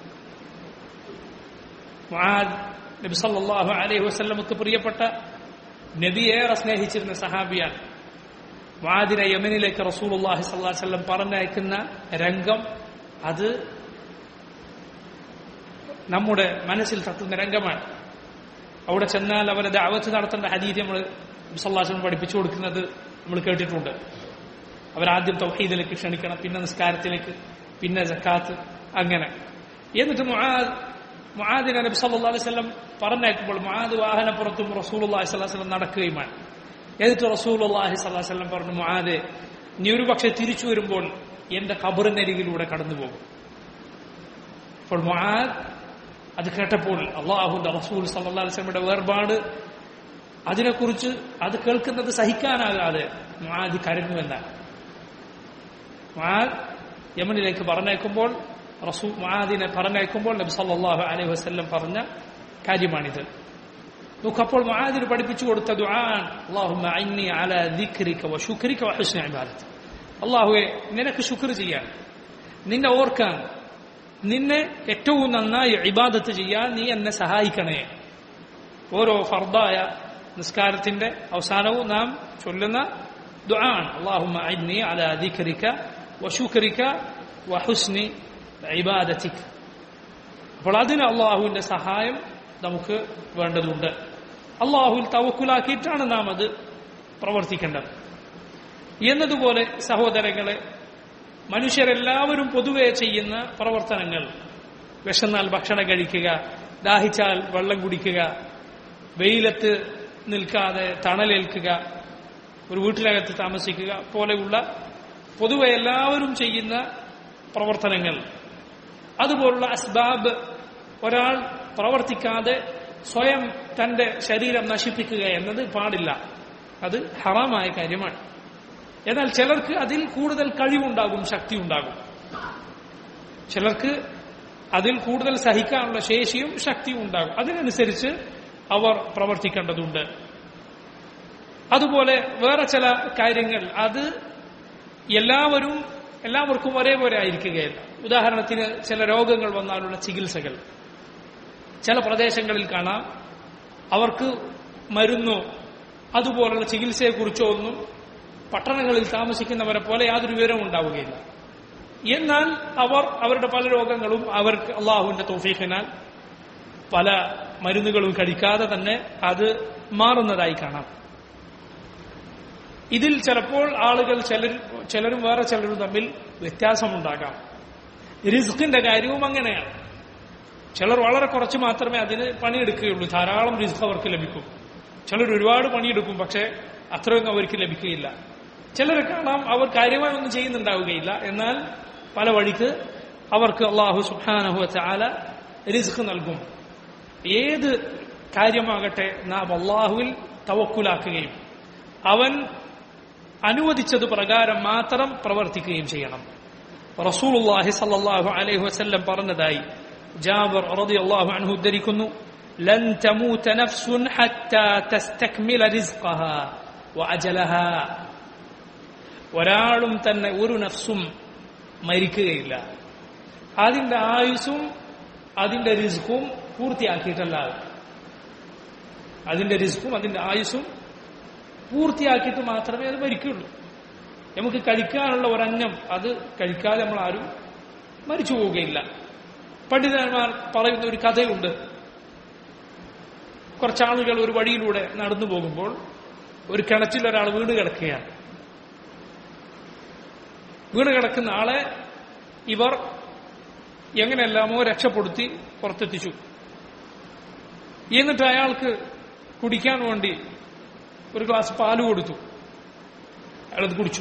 മുആദ് നബി സല്ലല്ലാഹു അലൈഹി വസല്ലമക്ക് പ്രിയപ്പെട്ട, നബിയേറെ സ്നേഹിച്ചിരുന്ന സഹാബിയാണ്. മുആദിനെ യമനിലേക്ക് റസൂലുള്ളാഹി സ്വല്ലല്ലാഹു അലൈഹി വസല്ലം പറഞ്ഞയക്കുന്ന രംഗം, അത് നമ്മുടെ മനസ്സിൽ തട്ടുന്ന രംഗമാണ്. അവിടെ ചെന്നാൽ അവരെ ദഅവത്ത് നടത്തേണ്ട ഹദീസ് നമ്മൾ നബി സല്ലല്ലാഹു അലൈഹി വസല്ലം പഠിപ്പിച്ചു കൊടുക്കുന്നത് നമ്മൾ കേട്ടിട്ടുണ്ട്. അവരാദ്യം തൗഹീദിലേക്ക് ക്ഷണിക്കണം, പിന്നെ നിസ്കാരത്തിലേക്ക്, പിന്നെ സക്കാത്ത്, അങ്ങനെ. എന്നിട്ട് മുആദ് മുആദിനെ നബി സല്ലല്ലാഹു അലൈഹി വസല്ലം പറഞ്ഞയക്കുമ്പോൾ മുആദ് വാഹനപ്പുറത്തും റസൂലുള്ളാഹി സ്വല്ലല്ലാഹു അലൈഹി വസല്ലം നടക്കുകയുമാണ്. എന്നിട്ട് റസൂലുള്ളാഹി സ്വല്ലല്ലാഹു അലൈഹി വസല്ലം പറഞ്ഞു, മുആദേ, നീ ഒരു പക്ഷെ തിരിച്ചു വരുമ്പോൾ എന്റെ ഖബറിനരികിലൂടെ കടന്നു പോകും. അപ്പോൾ മുആദ് അത് കേട്ടപ്പോൾ അള്ളാഹുവിന്റെ റസൂൽ സല്ലല്ലാഹു അലൈഹി വസല്ലമയുടെ വേർപാട് അതിനെക്കുറിച്ച് അത് കേൾക്കുന്നത് സഹിക്കാനാകാതെ മുആദ് കരഞ്ഞു എന്നാണ്. മുആദ് യമനിലേക്ക് പറഞ്ഞയക്കുമ്പോൾ റസൂൽ മുആദിനെ പറഞ്ഞയക്കുമ്പോൾ നബി സല്ലല്ലാഹു അലൈഹി വസല്ലം പറഞ്ഞ കാര്യമാണിത്. നോക്കപ്പോൾ മുആദിന് പഠിപ്പിച്ചു കൊടുത്ത ദുആൻ, അല്ലാഹുമ്മ അഇന്നി അലാ ദിക്രിക വ ശുക്രിക വ ഹുസ്നി ഇബാദതി. അല്ലാഹുവേ, നിനക്ക് ശുക്ർ ചെയ്യാൻ, നിന്നെ ഓർക്കാൻ, നിന്നെ ഏറ്റവും നന്നായി ഇബാദത്ത് ചെയ്യാൻ നീ എന്നെ സഹായിക്കണേ. ഓരോ ഫർദായ നിസ്കാരത്തിന്റെ അവസാനവും നാം ചൊല്ലുന്ന ദുആൻ, അല്ലാഹുമ്മ അഇന്നി അലാ ദിക്രിക വ ശുക്രിക വ ഹുസ്നി ഇബാദതിക. അപ്പോൾ അതിന് അള്ളാഹുവിന്റെ സഹായം നമുക്ക് വേണ്ടതുണ്ട്. അള്ളാഹുവിൽ തവക്കുലാക്കിയിട്ടാണ് നാം അത് പ്രവർത്തിക്കേണ്ടത്. എന്നതുപോലെ സഹോദരങ്ങളെ, മനുഷ്യരെല്ലാവരും പൊതുവെ ചെയ്യുന്ന പ്രവർത്തനങ്ങൾ, വിശന്നാൽ ഭക്ഷണം കഴിക്കുക, ദാഹിച്ചാൽ വെള്ളം കുടിക്കുക, വെയിലത്ത് നിൽക്കാതെ തണലേൽക്കുക, ഒരു വീട്ടിനകത്ത് താമസിക്കുക പോലെയുള്ള പൊതുവെ എല്ലാവരും ചെയ്യുന്ന പ്രവർത്തനങ്ങൾ, അതുപോലുള്ള അസ്ബാബ് ഒരാൾ പ്രവർത്തിക്കാതെ സ്വയം തന്റെ ശരീരം നശിപ്പിക്കുക എന്നത് പാടില്ല. അത് ഹറാമായ കാര്യമാണ്. എന്നാൽ ചിലർക്ക് അതിൽ കൂടുതൽ കഴിവുണ്ടാകും, ശക്തി ഉണ്ടാകും. ചിലർക്ക് അതിൽ കൂടുതൽ സഹിക്കാനുള്ള ശേഷിയും ശക്തിയും ഉണ്ടാകും. അതിനനുസരിച്ച് അവർ പ്രവർത്തിക്കേണ്ടതുണ്ട്. അതുപോലെ വേറെ ചില കാര്യങ്ങൾ അത് എല്ലാവരും എല്ലാവർക്കും ഒരേപോലെ ആയിരിക്കുകയില്ല. ഉദാഹരണത്തിന് ചില രോഗങ്ങൾ വന്നാലുള്ള ചികിത്സകൾ ചില പ്രദേശങ്ങളിൽ കാണാം, അവർക്ക് മരുന്നോ അതുപോലുള്ള ചികിത്സയെക്കുറിച്ചോ ഒന്നും പട്ടണങ്ങളിൽ താമസിക്കുന്നവരെ പോലെ യാതൊരു വിവരവും ഉണ്ടാവുകയില്ല. എന്നാൽ അവർ അവരുടെ പല രോഗങ്ങളും അവർക്ക് അള്ളാഹുവിന്റെ തൗഫീഖിനാൽ പല മരുന്നുകളും കഴിക്കാതെ തന്നെ അത് മാറുന്നതായി കാണാം. ഇതിൽ ചിലപ്പോൾ ആളുകൾ ചിലർ ചിലരും വേറെ ചിലരും തമ്മിൽ വ്യത്യാസമുണ്ടാകാം. റിസ്കിന്റെ കാര്യവും അങ്ങനെയാണ്. ചിലർ വളരെ കുറച്ച് മാത്രമേ അതിന് പണിയെടുക്കുകയുള്ളൂ, ധാരാളം റിസ്ക് അവർക്ക് ലഭിക്കും. ചിലർ ഒരുപാട് പണിയെടുക്കും, പക്ഷെ അത്രയൊന്നും അവർക്ക് ലഭിക്കുകയില്ല. ചിലരെ കാണാം അവർ കാര്യമായി ഒന്നും ചെയ്യുന്നുണ്ടാവുകയില്ല, എന്നാൽ പല വഴിക്ക് അവർക്ക് അല്ലാഹു സുബ്ഹാനഹു വ തആല റിസ്ക് നൽകും. ഏത് കാര്യമാകട്ടെ നാം അല്ലാഹുവിൽ തവക്കുലാക്കുകയും അവൻ അനുവദിച്ചത് പ്രകാരം മാത്രം പ്രവർത്തിക്കുകയും ചെയ്യണം. റസൂലുള്ളാഹി സ്വല്ലല്ലാഹു അലൈഹി വസല്ലം പറഞ്ഞതായി ജാബിർ റളിയല്ലാഹു അൻഹു ഉദ്ധരിക്കുന്നു, ലൻ തമൂത നഫ്സുൻ ഹത്താ തസ്തക്മില റിസ്ഖഹാ വഅജലഹാ. ഒരാളും തന്നെ ഒരു നഫ്സും മരിക്കുകയില്ല, അതിന്റെ ആയുസ്സും അതിന്റെ റിസ്ക്കും പൂർത്തിയാക്കിയിട്ടല്ലാതെ. അതിന്റെ റിസ്ക്കും അതിന്റെ ആയുസ്സും പൂർത്തിയാക്കിയിട്ട് മാത്രമേ അത് മരിക്കുള്ളൂ. നമുക്ക് കഴിക്കാനുള്ള ഒരന്നം അത് കഴിക്കാതെ നമ്മൾ ആരും മരിച്ചു പോവുകയില്ല. പണ്ഡിതന്മാർ പറയുന്ന ഒരു കഥയുണ്ട്. കുറച്ചാളുകൾ ഒരു വഴിയിലൂടെ നടന്നു പോകുമ്പോൾ ഒരു കിണറ്റിൽ ഒരാൾ വീണ് കിടക്കുകയാണ്. വീണ് കിടക്കുന്ന ആളെ ഇവർ എങ്ങനെയെല്ലാമോ രക്ഷപ്പെടുത്തി പുറത്തെത്തിച്ചു. എന്നിട്ട് അയാൾക്ക് കുടിക്കാൻ വേണ്ടി ഒരു ഗ്ലാസ് പാല് കൊടുത്തു. അയാളത് കുടിച്ചു.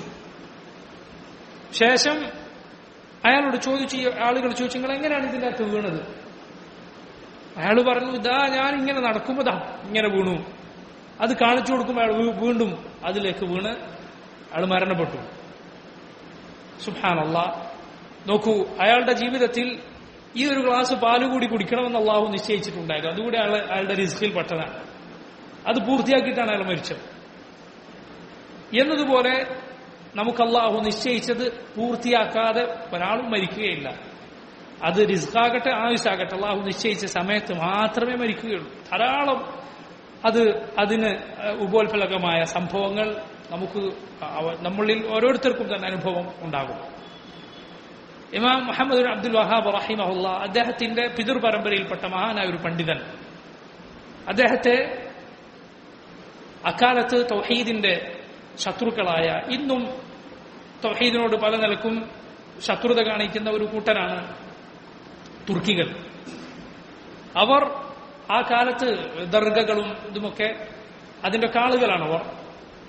ശേഷം അയാളോട് ചോദിച്ചു, ആളുകൾ ചോദിച്ചു, നിങ്ങൾ എങ്ങനെയാണ് ഇതിൻ്റെ അകത്ത് വീണത്? അയാൾ പറഞ്ഞു, ഇതാ ഞാൻ ഇങ്ങനെ നടക്കുമ്പോൾ ദാ ഇങ്ങനെ വീണു. അത് കാണിച്ചു കൊടുക്കുമ്പോൾ അയാൾ വീണ്ടും അതിലേക്ക് വീണ് അയാൾ മരണപ്പെട്ടു. സുബ്ഹാനല്ലാഹ്. നോക്കൂ, അയാളുടെ ജീവിതത്തിൽ ഈ ഒരു ഗ്ലാസ് പാല് കൂടി കുടിക്കണമെന്ന് അള്ളാഹു നിശ്ചയിച്ചിട്ടുണ്ടായിരുന്നു. അതുകൂടി അയാൾ അയാളുടെ റിസ്കിൽ പെട്ടതാണ്. അത് പൂർത്തിയാക്കിയിട്ടാണ് അയാൾ മരിച്ചത്. എന്നതുപോലെ നമുക്ക് അള്ളാഹു നിശ്ചയിച്ചത് പൂർത്തിയാക്കാതെ ഒരാളും മരിക്കുകയില്ല. അത് റിസ്കാകട്ടെ ആയുസ്സാകട്ടെ അള്ളാഹു നിശ്ചയിച്ച സമയത്ത് മാത്രമേ മരിക്കുകയുള്ളൂ. ധാരാളം അത് അതിന് ഉപോത്ഫലകമായ സംഭവങ്ങൾ നമുക്ക് നമ്മളിൽ ഓരോരുത്തർക്കും തന്നെ അനുഭവം ഉണ്ടാകും. Imam Muhammad bin Abdul Wahhab റഹിമഹുല്ലാ, അദ്ദേഹത്തിന്റെ പിതൃ പരമ്പരയിൽപ്പെട്ട മഹാനായ ഒരു പണ്ഡിതൻ, അദ്ദേഹത്തെ അക്കാലത്ത് തൗഹീദിന്റെ ശത്രുക്കളായ, ഇന്നും തൗഹീദിനോട് പല നിലക്കും ശത്രുത കാണിക്കുന്ന ഒരു കൂട്ടരാണ് തുർക്കികൾ. അവർ ആ കാലത്ത് ദർഗകളും ഇതുമൊക്കെ അതിന്റെ കാളുകളാണ് അവർ.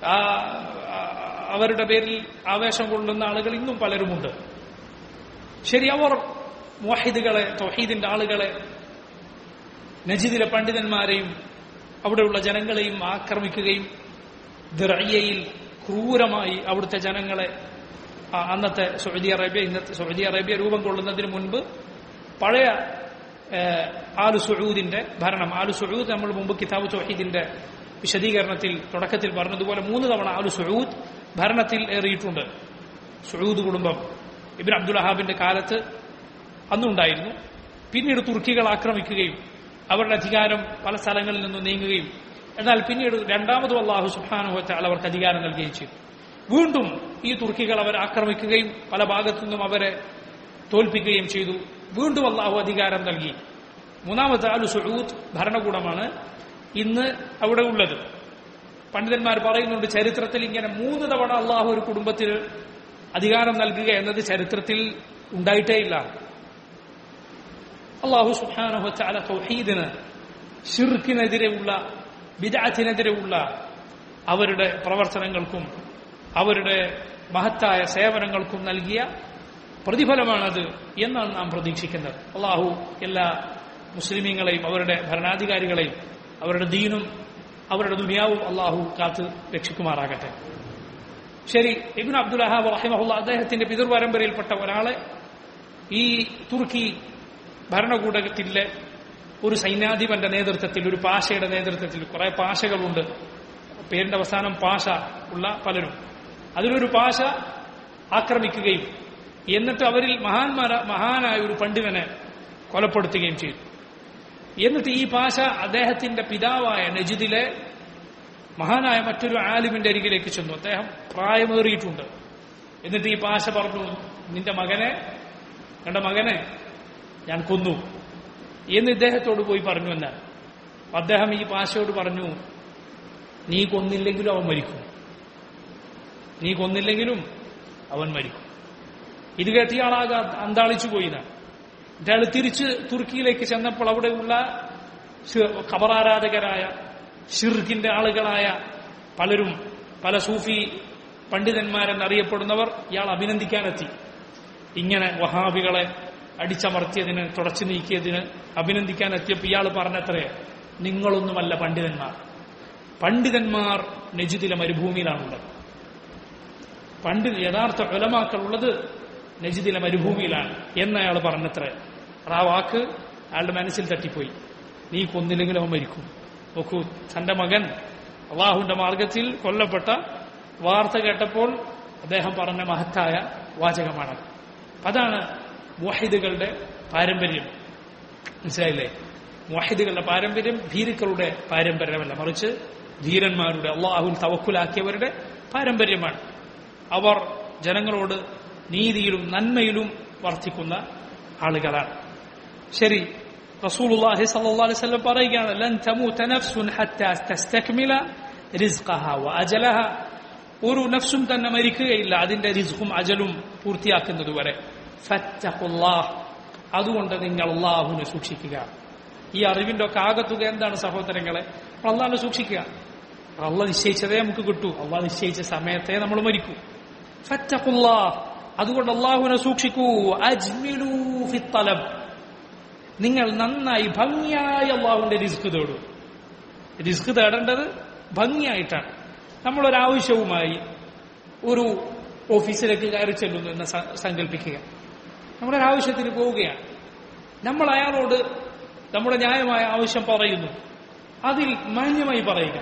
അവരുടെ പേരിൽ ആവേശം കൊള്ളുന്ന ആളുകൾ ഇന്നും പലരുമുണ്ട്. ശരി, അവർ മുവഹിദുകളെ, തൗഹീദിന്റെ ആളുകളെ, നജിദിലെ പണ്ഡിതന്മാരെയും അവിടെയുള്ള ജനങ്ങളെയും ആക്രമിക്കുകയും ദിർഇയയിൽ ക്രൂരമായി അവിടുത്തെ ജനങ്ങളെ, അന്നത്തെ സൗദി അറേബ്യ, ഇന്നത്തെ സൗദി അറേബ്യ രൂപം കൊള്ളുന്നതിന് മുൻപ് പഴയ ആലു സഊദിന്റെ ഭരണം, ആലു സഊദ് നമ്മൾ മുമ്പ് കിതാബ് തൗഹീദിന്റെ വിശദീകരണത്തിൽ തുടക്കത്തിൽ പറഞ്ഞതുപോലെ മൂന്ന് തവണ ആലു സഊദ് ഭരണത്തിൽ ഏറിയിട്ടുണ്ട്. സഊദ് കുടുംബം ഇബ്നു അബ്ദുൽ വഹാബിന്റെ കാലത്ത് അന്നുണ്ടായിരുന്നു. പിന്നീട് തുർക്കികൾ ആക്രമിക്കുകയും അവരുടെ അധികാരം പല സ്ഥലങ്ങളിൽ നിന്നും നീങ്ങുകയും, എന്നാൽ പിന്നീട് രണ്ടാമതും അല്ലാഹു സുബ്ഹാനഹു വ തആല അവർക്ക് അധികാരം നൽകുകയും ചെയ്തു. വീണ്ടും ഈ തുർക്കികൾ അവരെ ആക്രമിക്കുകയും പല ഭാഗത്തു നിന്നും അവരെ തോൽപ്പിക്കുകയും ചെയ്തു. വീണ്ടും അല്ലാഹു അധികാരം നൽകി. മൂന്നാമത്തെ ആലു സഊദ് ഭരണകൂടമാണ് ഇന്ന് അവിടെ ഉള്ളത്. പണ്ഡിതന്മാർ പറയുന്നുണ്ട്, ചരിത്രത്തിൽ ഇങ്ങനെ മൂന്ന് തവണ അല്ലാഹു ഒരു കുടുംബത്തിന് അധികാരം നൽകുക എന്നത് ചരിത്രത്തിൽ ഉണ്ടായിട്ടേ ഇല്ല. അല്ലാഹു സുബ്ഹാനഹു വ തആല തൗഹീദിന്, ശിർക്കിനെതിരെയുള്ള, ബിദ്അത്തിനെതിരെയുള്ള അവരുടെ പ്രവർത്തനങ്ങൾക്കും അവരുടെ മഹത്തായ സേവനങ്ങൾക്കും നൽകിയ പ്രതിഫലമാണത് എന്നാണ് നാം പ്രതീക്ഷിക്കുന്നത്. അല്ലാഹു എല്ലാ മുസ്ലിമീങ്ങളെയും അവരുടെ ഭരണാധികാരികളെയും അവരുടെ ദീനും അവരുടെ ദുനിയാവും അല്ലാഹു കാത്ത് രക്ഷിക്കുമാറാകട്ടെ. ശരി, ഇബ്നു അബ്ദുൽ വഹാബ് റഹിമഹുല്ലാഹ് അദ്ദേഹത്തിന്റെ പിതൃപരമ്പരയിൽപ്പെട്ട ഒരാളെ ഈ തുർക്കി ഭരണകൂടത്തിലെ ഒരു സൈന്യാധിപന്റെ നേതൃത്വത്തിൽ, ഒരു പാഷയുടെ നേതൃത്വത്തിൽ, കുറെ പാഷകളുണ്ട്, പേരിന്റെ അവസാനം പാഷ ഉള്ള പലരും, അതിലൊരു പാഷ ആക്രമിക്കുകയും എന്നിട്ട് അവരിൽ മഹാന്മാര മഹാനായ ഒരു പണ്ഡിതനെ കൊലപ്പെടുത്തുകയും ചെയ്തു. എന്നിട്ട് ഈ പാഷ അദ്ദേഹത്തിന്റെ പിതാവായ നജിദിലെ മഹാനായ മറ്റൊരു ആലിമിന്റെ അരികിലേക്ക് ചെന്നു. അദ്ദേഹം പ്രായമേറിയിട്ടുണ്ട്. എന്നിട്ട് ഈ പാഷ പറഞ്ഞു, നിന്റെ മകനെ, എന്റെ മകനെ ഞാൻ കൊന്നു എന്ന് ഇദ്ദേഹത്തോട് പോയി പറഞ്ഞു. എന്നാൽ അദ്ദേഹം ഈ പാഷയോട് പറഞ്ഞു, നീ കൊന്നില്ലെങ്കിലും അവൻ മരിക്കും, നീ കൊന്നില്ലെങ്കിലും അവൻ മരിക്കും. ഇത് കേട്ട് ഇയാളാകെ അന്താളിച്ചു പോയിന്നാണ്. ഇയാൾ തിരിച്ച് തുർക്കിയിലേക്ക് ചെന്നപ്പോൾ അവിടെയുള്ള ഖബറാരാധകരായ ഷിർക്കിന്റെ ആളുകളായ പലരും, പല സൂഫി പണ്ഡിതന്മാരെന്നറിയപ്പെടുന്നവർ ഇയാൾ അഭിനന്ദിക്കാനെത്തി. ഇങ്ങനെ വഹാബികളെ അടിച്ചമർത്തിയതിന്, തുടച്ചു നീക്കിയതിന് അഭിനന്ദിക്കാനെത്തിയപ്പോൾ ഇയാൾ പറഞ്ഞത്രേ, നിങ്ങളൊന്നുമല്ല പണ്ഡിതന്മാർ, പണ്ഡിതന്മാർ നജിദിലെ മരുഭൂമിയിലാണുള്ളത്. പണ്ഡിത യഥാർത്ഥ ഉലമാക്കളുള്ളത് നജിദിലെ മരുഭൂമിയിലാണ് എന്ന് അയാൾ പറഞ്ഞത്രേ. ആ വാക്ക് അയാളുടെ മനസ്സിൽ തട്ടിപ്പോയി. നീ കൊന്നില്ലെങ്കിൽ അവൻ മരിക്കും. നോക്കൂ, തന്റെ മകൻ അള്ളാഹുവിന്റെ മാർഗത്തിൽ കൊല്ലപ്പെട്ട വാർത്ത കേട്ടപ്പോൾ അദ്ദേഹം പറഞ്ഞ മഹത്തായ വാചകമാണ്. അതാണ് മുവഹിദുകളുടെ പാരമ്പര്യം. മനസ്സിലായില്ലേ? മുവഹിദുകളുടെ പാരമ്പര്യം ഭീരുക്കളുടെ പാരമ്പര്യമല്ല, മറിച്ച് ധീരന്മാരുടെ, അള്ളാഹുൽ തവക്കുലാക്കിയവരുടെ പാരമ്പര്യമാണ്. അവർ ജനങ്ങളോട് നീതിയിലും നന്മയിലും വർത്തിക്കുന്ന ആളുകളാണ്. ശരി, റസൂലുള്ളാഹി സ്വല്ലല്ലാഹു അലൈഹി വസല്ലം പറയുകയാണ്, ലൻ തമൂത നഫ്സുൻ ഹത്താ തസ്തക്മില റിസ്ഖഹാ വഅജലഹ. ഒരു നഫ്സും തന്നെ മരിക്കുകയില്ല അതിന്റെ റിസ്ഖും അജലും പൂർത്തിയാക്കുന്നതുവരെ. ഫത്തഖുല്ലാഹ്, അതുകൊണ്ട് നിങ്ങൾ അല്ലാഹുവിനെ സൂക്ഷിക്കുക. ഈ അറിവിന്റെ ഒക്കെ ആകത്തുക എന്താണ് സഹോദരങ്ങളെ? അല്ലാഹുവിനെ സൂക്ഷിക്കുക. അല്ലാഹ് നിശ്ചയിച്ചതേ നമുക്ക് കിട്ടൂ, അല്ലാഹ് നിശ്ചയിച്ച സമയത്തെ നമ്മൾ മരിക്കൂ. ഫത്തഖുല്ലാഹ്, അതുകൊണ്ട് അല്ലാഹുവിനെ സൂക്ഷിക്കൂ. അജ്മിലൂ ഫിത്തലബ്, നിങ്ങൾ നന്നായി ഭംഗിയായി അല്ലാഹുവിന്റെ റിസ്ക് തേടൂ. റിസ്ക് തേടേണ്ടത് ഭംഗിയായിട്ടാണ്. നമ്മളൊരാവശ്യവുമായി ഒരു ഓഫീസിലേക്ക് കയറി ചെല്ലുന്നു എന്ന് സങ്കല്പിക്കുക. നമ്മളൊരാവശ്യത്തിന് പോവുകയാണ്. നമ്മൾ അയാളോട് നമ്മുടെ ന്യായമായ ആവശ്യം പറയുന്നു. അതിൽ മാന്യമായി പറയുക.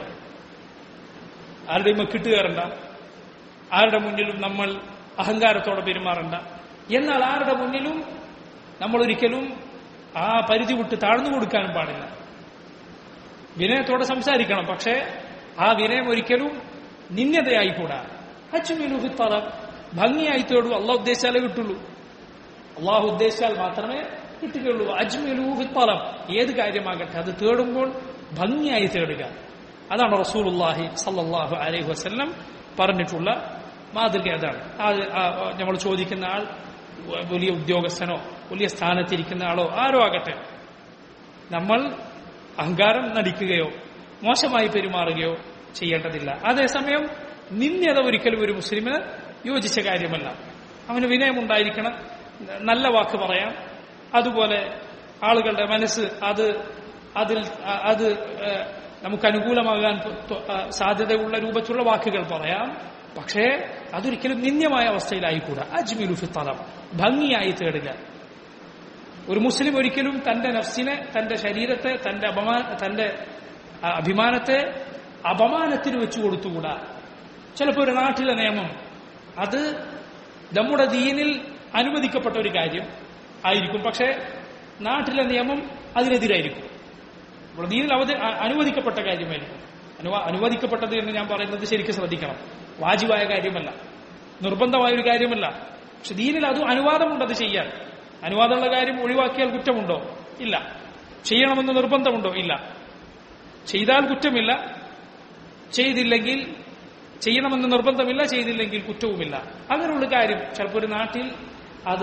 ആരുടെയും മെക്കിട്ട് കയറണ്ട, ആരുടെ മുന്നിലും നമ്മൾ അഹങ്കാരത്തോടെ പെരുമാറണ്ട. എന്നാൽ ആരുടെ മുന്നിലും നമ്മൾ ഒരിക്കലും ആ പരിധി വിട്ട് താഴ്ന്നു കൊടുക്കാനും പാടില്ല. വിനയത്തോടെ സംസാരിക്കണം, പക്ഷേ ആ വിനയം ഒരിക്കലും നിന്യതയായിക്കൂടാ. അച്ചുമിലുഹിത്തറ, ഭംഗിയായി തേടൂ. അള്ളാഹ് ഉദ്ദേശിച്ചാലേ കിട്ടുള്ളൂ, അള്ളാഹു ഉദ്ദേശിച്ചാൽ മാത്രമേ കിട്ടുകയുള്ളൂ. അജ്മിലുഹിത്തറ, ഏത് കാര്യമാകട്ടെ അത് തേടുമ്പോൾ ഭംഗിയായി തേടുക. അതാണ് റസൂലുള്ളാഹി സല്ലല്ലാഹു അലൈഹി വസല്ലം പറഞ്ഞിട്ടുള്ള മാതൃക. അതാണ് നമ്മൾ ചോദിക്കുന്ന ആൾ വലിയ ഉദ്യോഗസ്ഥനോ വലിയ സ്ഥാനത്തിരിക്കുന്ന ആളോ ആരോ ആകട്ടെ, നമ്മൾ അഹങ്കാരം നടിക്കുകയോ മോശമായി പെരുമാറുകയോ ചെയ്യേണ്ടതില്ല. അതേസമയം നിന്ദ്യത ഒരിക്കലും ഒരു മുസ്ലിമിന് യോജിച്ച കാര്യമല്ല. അവന് വിനയമുണ്ടായിരിക്കണം, നല്ല വാക്ക് പറയാം, അതുപോലെ ആളുകളുടെ മനസ്സ് അത് അതിൽ അത് നമുക്ക് അനുകൂലമാകാൻ സാധ്യതയുള്ള രൂപത്തിലുള്ള വാക്കുകൾ പറയാം. പക്ഷേ അതൊരിക്കലും നിന്ദ്യമായ അവസ്ഥയിലായിക്കൂടാ. അജ്മിലു ഫി തലബ്, ഭംഗിയായി തേടുക. ഒരു മുസ്ലിം ഒരിക്കലും തന്റെ നഫ്സിനെ, തന്റെ ശരീരത്തെ, തന്റെ അപമാന തന്റെ അഭിമാനത്തെ അപമാനത്തിന് വെച്ചു കൊടുത്തുകൂടാ. ചിലപ്പോൾ ഒരു നാട്ടിലെ നിയമം അത് നമ്മുടെ ദീനിൽ അനുവദിക്കപ്പെട്ട ഒരു കാര്യം ആയിരിക്കും, പക്ഷേ നാട്ടിലെ നിയമം അതിനെതിരായിരിക്കും. നമ്മുടെ ദീനിൽ അവധി അനുവദിക്കപ്പെട്ട കാര്യമായിരിക്കും. അനുവാ അനുവദിക്കപ്പെട്ടത് എന്ന് ഞാൻ പറയുന്നത് ശരിക്കും ശ്രദ്ധിക്കണം. വാജിബായ കാര്യമല്ല, നിർബന്ധമായ ഒരു കാര്യമല്ല. പക്ഷെ ദീനിൽ അത് അനുവാദമുണ്ട് അത് ചെയ്യാൻ. അനുവാദമുള്ള കാര്യം ഒഴിവാക്കിയാൽ കുറ്റമുണ്ടോ? ഇല്ല. ചെയ്യണമെന്ന് നിർബന്ധമുണ്ടോ? ഇല്ല. ചെയ്താൽ കുറ്റമില്ല, ചെയ്തില്ലെങ്കിൽ ചെയ്യണമെന്ന് നിർബന്ധമില്ല, ചെയ്തില്ലെങ്കിൽ കുറ്റവുമില്ല. അങ്ങനെയുള്ള കാര്യം ചിലപ്പോൾ ഒരു നാട്ടിൽ അത്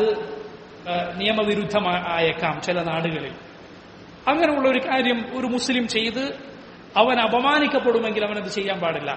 നിയമവിരുദ്ധമായേക്കാം. ചില നാടുകളിൽ അങ്ങനെയുള്ള ഒരു കാര്യം ഒരു മുസ്ലിം ചെയ്ത് അവൻ അപമാനിക്കപ്പെടുമെങ്കിൽ അവനത് ചെയ്യാൻ പാടില്ല.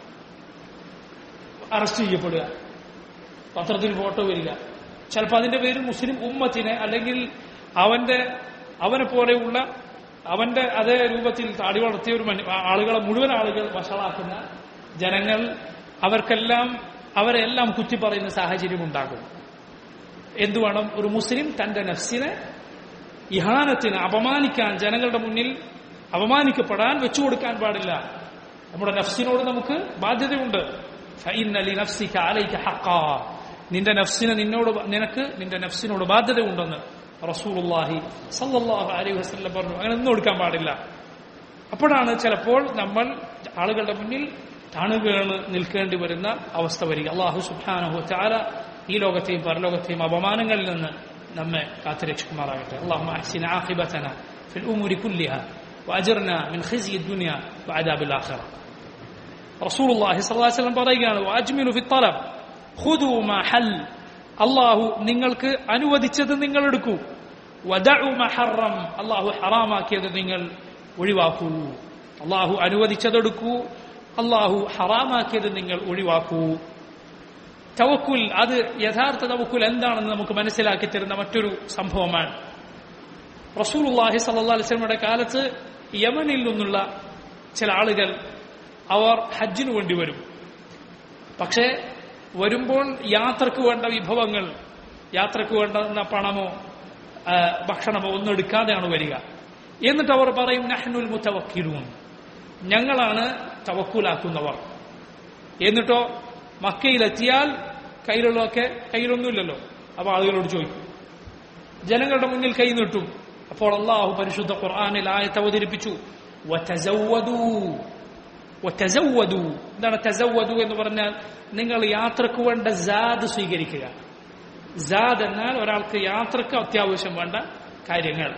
അറസ്റ്റ് ചെയ്യപ്പെടുക, പത്രത്തിൽ ഫോട്ടോ വരിക, ചിലപ്പോൾ അതിന്റെ പേരിൽ മുസ്ലിം ഉമ്മത്തിനെ അല്ലെങ്കിൽ അവന്റെ അവനെ പോലെയുള്ള അവന്റെ അതേ രൂപത്തിൽ താടി വളർത്തിയ ഒരു ആളുകളെ മുഴുവൻ ആളുകൾ വഷളാക്കുന്ന ജനങ്ങൾ, അവർക്കെല്ലാം അവരെല്ലാം കുറ്റി പറയുന്ന സാഹചര്യം ഉണ്ടാകും. എന്തുവേണം? ഒരു മുസ്ലിം തന്റെ നഫ്സിനെ ഇഹാനത്തിന്, അപമാനിക്കാൻ, ജനങ്ങളുടെ മുന്നിൽ അപമാനിക്കപ്പെടാൻ വെച്ചു കൊടുക്കാൻ പാടില്ല. നമ്മുടെ നഫ്സിനോട് നമുക്ക് ബാധ്യതയുണ്ട്. ഫഇന്ന ലിനഫ്സിക അലൈക ഹഖ്ഖാ, നിന്റെ നഫ്സിന് നിന്നോട് നിനക്ക് നിന്റെ നഫ്സിനോട് ബാധ്യതയുണ്ടെന്ന് റസൂലുള്ളാഹി സല്ലല്ലാഹു അലൈഹി വസല്ലം പറഞ്ഞു. അങ്ങനെ ഒന്നും കൊടുക്കാൻ പാടില്ല. അപ്പോഴാണ് ചിലപ്പോൾ നമ്മൾ ആളുകളുടെ മുന്നിൽ താണുകേണ് നിൽക്കേണ്ടി വരുന്ന അവസ്ഥ വരിക. അല്ലാഹു സുബ്ഹാനഹു വ തആല ഈ ലോകത്തെയും പരലോകത്തെയും അപമാനങ്ങളിൽ നിന്ന് നമ്മെ കാത്തുരക്ഷിക്കുമാറാകട്ടെ. അല്ലാഹുമ്മ അഹ്സിൻ ആഖിബതനാ ഫിൽ ഉമൂരി കുല്ലിഹാ വഅജിർനാ മിൻ ഖിസ്യി ദുനിയ വഅദാബിൽ ആഖിറ. റസൂലുള്ളാഹി സ്വല്ലല്ലാഹു അലൈഹി വസല്ലം പറയുകയാണ്, വഅജ്മിലു ഫി തലബ് ഖുദൂ മാ ഹൽ, അല്ലാഹു നിങ്ങൾക്ക് അനുവദിച്ചത് നിങ്ങൾ എടുക്കൂ, വദഉ മാ ഹറം, അല്ലാഹു ഹറാമാക്കിയത് നിങ്ങൾ ഒഴിവാക്കൂ. അല്ലാഹു അനുവദിച്ചതെടുക്കൂ, അല്ലാഹു ഹറാമാക്കിയത് നിങ്ങൾ ഒഴിവാക്കൂ. തവക്കുൽ, അത് യഥാർത്ഥ തവക്കുൽ എന്താണെന്ന് നമുക്ക് മനസ്സിലാക്കി തരുന്ന മറ്റൊരു സംഭവമാണ്. റസൂലുള്ളാഹി സ്വല്ലല്ലാഹു അലൈഹി വസല്ലമയുടെ കാലത്ത് യമനിൽ നിന്നുള്ള ചില ആളുകൾ അവർ ഹജ്ജിനു വേണ്ടി വരും. പക്ഷേ വരുമ്പോൾ യാത്രക്ക് വേണ്ട വിഭവങ്ങൾ, യാത്രക്ക് വേണ്ട പണമോ ഭക്ഷണമോ ഒന്നും എടുക്കാതെയാണ് വരിക. എന്നിട്ട് അവർ പറയും, നഹ്നുൽ മുതവക്കിലൂൻ, ഞങ്ങളാണ് തവക്കുലാക്കുന്നവർ. എന്നിട്ടോ മക്കയിലെത്തിയാൽ കയ്യിലുള്ളതൊക്കെ, കയ്യിലൊന്നുമില്ലല്ലോ, അപ്പൊ ആളുകളോട് ചോദിക്കും, ജനങ്ങളുടെ മുന്നിൽ കൈ നീട്ടും. അപ്പോൾ അല്ലാഹു പരിശുദ്ധ ഖുർആനിൽ ആയത്ത് അവതരിപ്പിച്ചു, വതസവ്വദൂ വതസവ്വദൂ. എന്താണ് തസവ്വദൂ എന്ന് പറഞ്ഞാൽ? നിങ്ങൾ യാത്രക്ക് വേണ്ട സാദ് സ്വീകരിക്കുക. സാദ് എന്നാൽ ഒരാൾക്ക് യാത്രക്ക് അത്യാവശ്യം വേണ്ട കാര്യങ്ങൾ,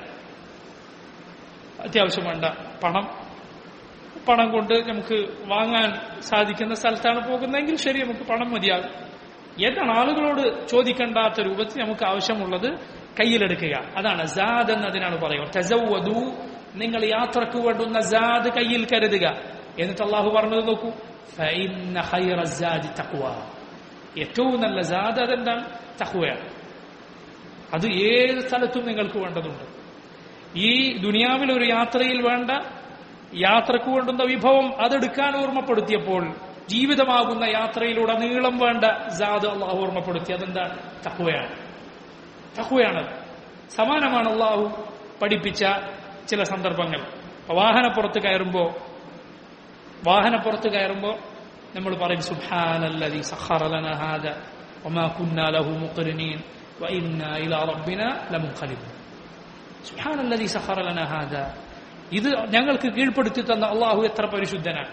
അത്യാവശ്യം വേണ്ട പണം. പണം കൊണ്ട് നമുക്ക് വാങ്ങാൻ സാധിക്കുന്ന സ്ഥലത്താണ് പോകുന്നതെങ്കിൽ ശരി, നമുക്ക് പണം മതിയാകും. എന്താണ് ആളുകളോട് ചോദിക്കേണ്ടാത്ത രൂപത്തിൽ നമുക്ക് ആവശ്യമുള്ളത് കയ്യിലെടുക്കുക. അതാണ് സാദ് എന്നതിനാണ് പറയുക. തസവ്വദൂ, നിങ്ങൾ യാത്രക്ക് വേണ്ടുന്ന സാദ് കയ്യിൽ കരുതുക. എന്നിട്ട് അള്ളാഹു പറഞ്ഞത് നോക്കൂ, ഫഇന്ന ഖൈറ സാദി തഖ്വ, ഏറ്റവും നല്ല സാദ് അതെന്താണ്? തഖ്വയാണ്. അത് ഏത് സ്ഥലത്തും നിങ്ങൾക്ക് വേണ്ടതുണ്ട്. ഈ ദുനിയാവിൽ ഒരു യാത്രയിൽ വേണ്ട, യാത്രക്ക് വേണ്ടുന്ന വിഭവം അതെടുക്കാൻ ഓർമ്മപ്പെടുത്തിയപ്പോൾ ജീവിതമാകുന്ന യാത്രയിലൂടെ നീളം വേണ്ട സാദ് അള്ളാഹു ഓർമ്മപ്പെടുത്തി. അതെന്താണ്? തഖ്വയാണ്. തഖ്വയാണ്. സമാനമാണ് അള്ളാഹു പഠിപ്പിച്ച ചില സന്ദർഭങ്ങൾ. വാഹനപ്പുറത്ത് കയറുമ്പോ വാഹനപ്പുറത്ത് കയറുമ്പോ നമ്മൾ പറയും, സുബ്ഹാനല്ലദീ സഖറ ലനാ ഹാദാ വമാ കുന്നാ ലഹു മുഖ്രിനീൻ വഇന്നാ ഇലാ റബ്ബിനാ ലമുൻഖലിബൂൻ. സുബ്ഹാനല്ലദീ സഖറ ലനാ ഹാദാ, ഇത് ഞങ്ങൾക്ക് കീഴ്പ്പെടുത്തി തന്ന അള്ളാഹു എത്ര പരിശുദ്ധനാണ്.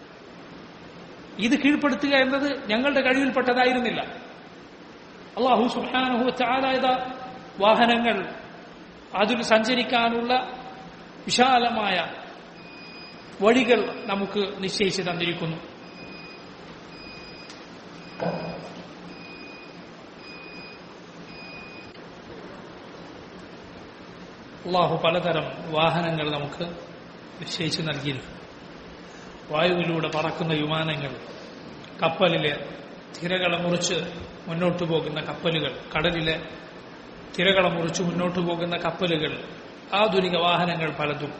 ഇത് കീഴ്പ്പെടുത്തുക എന്നത് ഞങ്ങളുടെ കഴിവിൽപ്പെട്ടതായിരുന്നില്ല. അള്ളാഹു സുബ്ഹാനഹു വ തആല ഇതാ വാഹനങ്ങൾ, അതിൽ സഞ്ചരിക്കാനുള്ള വിശാലമായ വഴികൾ നമുക്ക് നിശ്ചയിച്ചു തന്നിരിക്കുന്നു. അള്ളാഹു പലതരം വാഹനങ്ങൾ നമുക്ക് നിശ്ചയിച്ചു നൽകിയിരിക്കുന്നു. വായുവിലൂടെ പറക്കുന്ന വിമാനങ്ങൾ, കപ്പലിലെ തിരകളെ മുറിച്ച് മുന്നോട്ടു പോകുന്ന കപ്പലുകൾ, കടലിലെ തിരകളെ മുറിച്ച് മുന്നോട്ടു പോകുന്ന കപ്പലുകൾ, ആധുനിക വാഹനങ്ങൾ പലതും.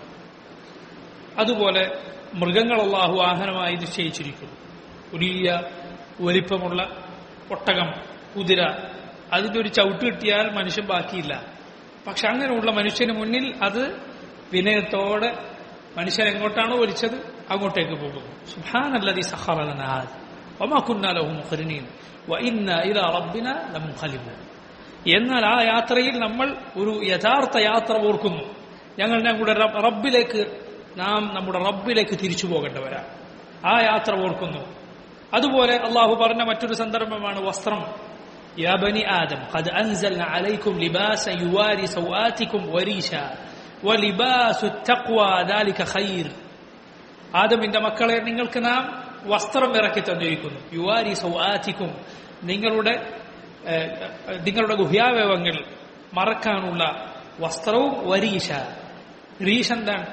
അതുപോലെ മൃഗങ്ങൾ അല്ലാഹു വാഹനമായി നിശ്ചയിച്ചിരിക്കുന്നു. വലിയ വലിപ്പമുള്ള ഒട്ടകം, കുതിര, അതിന്റെ ഒരു ചവിട്ട് കിട്ടിയാൽ മനുഷ്യൻ ബാക്കിയില്ല. പക്ഷെ അങ്ങനെയുള്ള മനുഷ്യന് മുന്നിൽ അത് വിനയത്തോടെ മനുഷ്യൻ എങ്ങോട്ടാണോ വലിച്ചത് അങ്ങോട്ടേക്ക് പോകുന്നു. സുബ്ഹാനല്ലദീ സഖറ ലനാ ഹാദാ വമാ കുന്നാ ലഹു മുഖ്രിനീൻ വഇന്നാ ഇലാ റബ്ബിനാ ലമുൻഖലിബൂൻ. എന്നാൽ ആ യാത്രയിൽ നമ്മൾ ഒരു യഥാർത്ഥ യാത്ര ഓർക്കുന്നു. ഞങ്ങൾ ഞങ്ങളുടെ റബ്ബിലേക്ക് നാം നമ്മുടെ റബ്ബിലേക്ക് തിരിച്ചു പോകേണ്ടവരാ. ആ യാത്ര ഓർക്കുന്നു. അതുപോലെ അള്ളാഹു പറഞ്ഞ മറ്റൊരു സന്ദർഭമാണ് വസ്ത്രം. യാ ബനി ആദം ഖദ് അൻസൽനാ അലൈക്കും ലിബാസൻ യുവാരി സൗആതികും വരീശാ വലിബാസു തഖ്വാ ദാലിക ഖൈർ. ആദമിന്റെ മക്കളെ, നിങ്ങൾക്ക് നാം വസ്ത്രം ഇറക്കി തന്നിരിക്കുന്നു. യുവാരി സൗആതികും, നിങ്ങളുടെ നിങ്ങളുടെ ഗുഹ്യാവയവങ്ങൾ മറക്കാനുള്ള വസ്ത്രവും. വരീശ, റീഷ് എന്താണ്?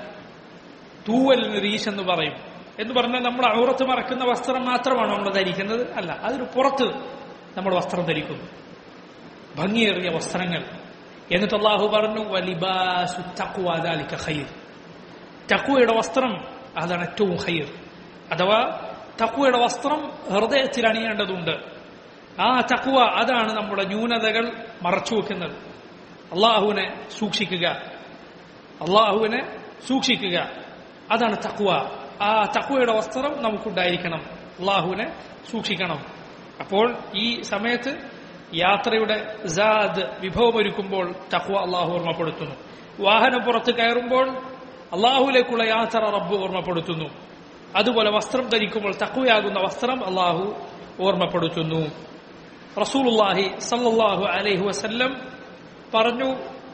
തൂവലിന് റീഷ് എന്ന് പറയും. എന്ന് പറഞ്ഞാൽ നമ്മൾ ഔറത്ത് മറക്കുന്ന വസ്ത്രം മാത്രമാണ് നമ്മൾ ധരിക്കുന്നത്? അല്ല, അതിന് പുറത്ത് നമ്മൾ വസ്ത്രം ധരിക്കുന്നു, ഭംഗിയേറിയ വസ്ത്രങ്ങൾ. എന്നിട്ട് അല്ലാഹു പറഞ്ഞു വലിബാസു തഖ്വാ ദാലിക ഖൈർ. തഖ്വയുടെ വസ്ത്രം അതാണ് ഏറ്റവും ഖൈർ. അഥവാ തഖ്വയുടെ വസ്ത്രം ഹൃദയത്തിൽ അണിയേണ്ടതുണ്ട്. ആ തഖ്വ അതാണ് നമ്മുടെ ന്യൂനതകൾ മറച്ചു വെക്കുന്നത്. അള്ളാഹുവിനെ സൂക്ഷിക്കുക, അള്ളാഹുവിനെ സൂക്ഷിക്കുക, അതാണ് തഖ്വ. ആ തഖ്വയുടെ വസ്ത്രം നമുക്കുണ്ടായിരിക്കണം. അള്ളാഹുവിനെ സൂക്ഷിക്കണം. അപ്പോൾ ഈ സമയത്ത് യാത്രയുടെ സാദ് വിഭവമൊരുക്കുമ്പോൾ തഖ്വ അള്ളാഹു ഓർമ്മപ്പെടുത്തുന്നു. വാഹനം പുറത്ത് കയറുമ്പോൾ അള്ളാഹുവിലേക്കുള്ള യാത്ര റബ്ബ് ഓർമ്മപ്പെടുത്തുന്നു. അതുപോലെ വസ്ത്രം ധരിക്കുമ്പോൾ തഖ്വയാകുന്ന വസ്ത്രം അള്ളാഹു ഓർമ്മപ്പെടുത്തുന്നു. റസൂലുള്ളാഹി സല്ലല്ലാഹു അലൈഹി വസല്ലം പറഞ്ഞു,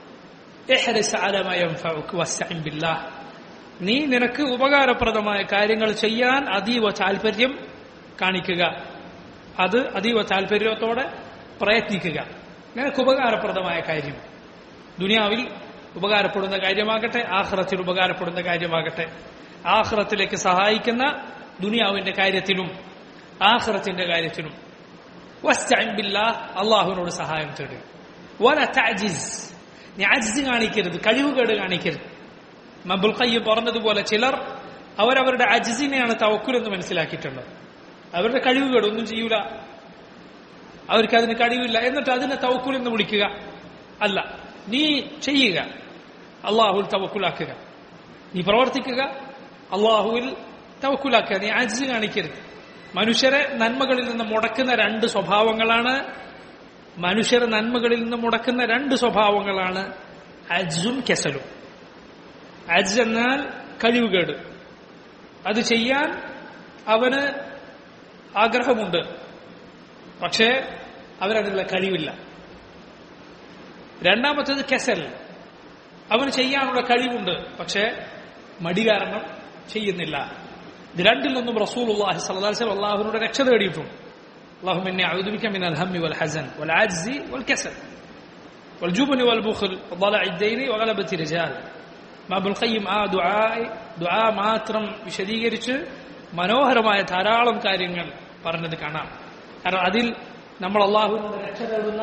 ഇഹ്രിസ് അലാ മാ യൻഫഉക വസ്തഇൻ ബില്ലാഹ്. നീ നിനക്ക് ഉപകാരപ്രദമായ കാര്യങ്ങൾ ചെയ്യാൻ അതീവ താൽപര്യം കാണിക്കുക, അത് അതീവ താൽപര്യത്തോടെ പ്രയത്നിക്കുക. നിനക്ക് ഉപകാരപ്രദമായ കാര്യം, ദുനിയാവിൽ ഉപകാരപ്പെടുന്ന കാര്യമാകട്ടെ, ആഖിറത്തിൽ ഉപകാരപ്പെടുന്ന കാര്യമാകട്ടെ, ആഖിറത്തിലേക്ക് സഹായിക്കുന്ന ദുനിയാവിന്റെ കാര്യത്തിലും ആഖിറത്തിന്റെ കാര്യത്തിലും. വസ്തഇൻ ബില്ലാഹ്, അള്ളാഹുവിനോട് സഹായം തേടുക. വല തഅജിസ്, നീ അജ്സ് കാണിക്കരുത്, കഴിവുകേട് കാണിക്കരുത്. ഇബ്നുൽ ഖയ്യിം പറഞ്ഞതുപോലെ ചിലർ അവരവരുടെ അജ്സിനെയാണ് തവക്കുൽ എന്ന് മനസ്സിലാക്കിയിട്ടുള്ളത്. അവരുടെ കഴിവുകേട് ഒന്നും ചെയ്യൂല, അവർക്ക് അതിന് കഴിവില്ല, എന്നിട്ട് അതിനെ തവക്കുൽ എന്ന് വിളിക്കുക. അല്ല, നീ ചെയ്യുക, അള്ളാഹുൽ തവക്കുലാക്കുക. നീ പ്രവർത്തിക്കുക, അള്ളാഹുവിൽ തവക്കുലാക്കുക. നീ അജ്സ് കാണിക്കരുത്. മനുഷ്യരെ നന്മകളിൽ നിന്ന് മുടക്കുന്ന രണ്ട് സ്വഭാവങ്ങളാണ് മനുഷ്യരെ നന്മകളിൽ നിന്ന് മുടക്കുന്ന രണ്ട് സ്വഭാവങ്ങളാണ് അജ്സും കെസലും. അജ്സ് എന്നാൽ കഴിവുകേട്, അത് ചെയ്യാൻ അവന് ആഗ്രഹമുണ്ട്, പക്ഷേ അവനതിനുള്ള കഴിവില്ല. രണ്ടാമത്തേത് കെസൽ, അവന് ചെയ്യാനുള്ള കഴിവുണ്ട്, പക്ഷേ മടി കാരണം ചെയ്യുന്നില്ല. ഇത് രണ്ടിൽ നിന്നും റസൂലുള്ളാഹി സ്വല്ലല്ലാഹു അലൈഹി വസല്ലം അല്ലാഹുവിനോട് രക്ഷ തേടിയിട്ടുണ്ട്. اللهم إني أعوذ بك من الهم والحزن والعجز والكسل والجبن والبخل وضلع الدين وغلبة الرجال. ഇബ്നുൽ ഖയ്യിം ആ ദുആ ദുആ മാത്രം വിശദീകരിച്ച് മനോഹരമായ ധാരാളം കാര്യങ്ങൾ പറഞ്ഞത് കാണാം. കാരണം അതിൽ നമ്മൾ അല്ലാഹുവിനോട് രക്ഷ തേടുന്ന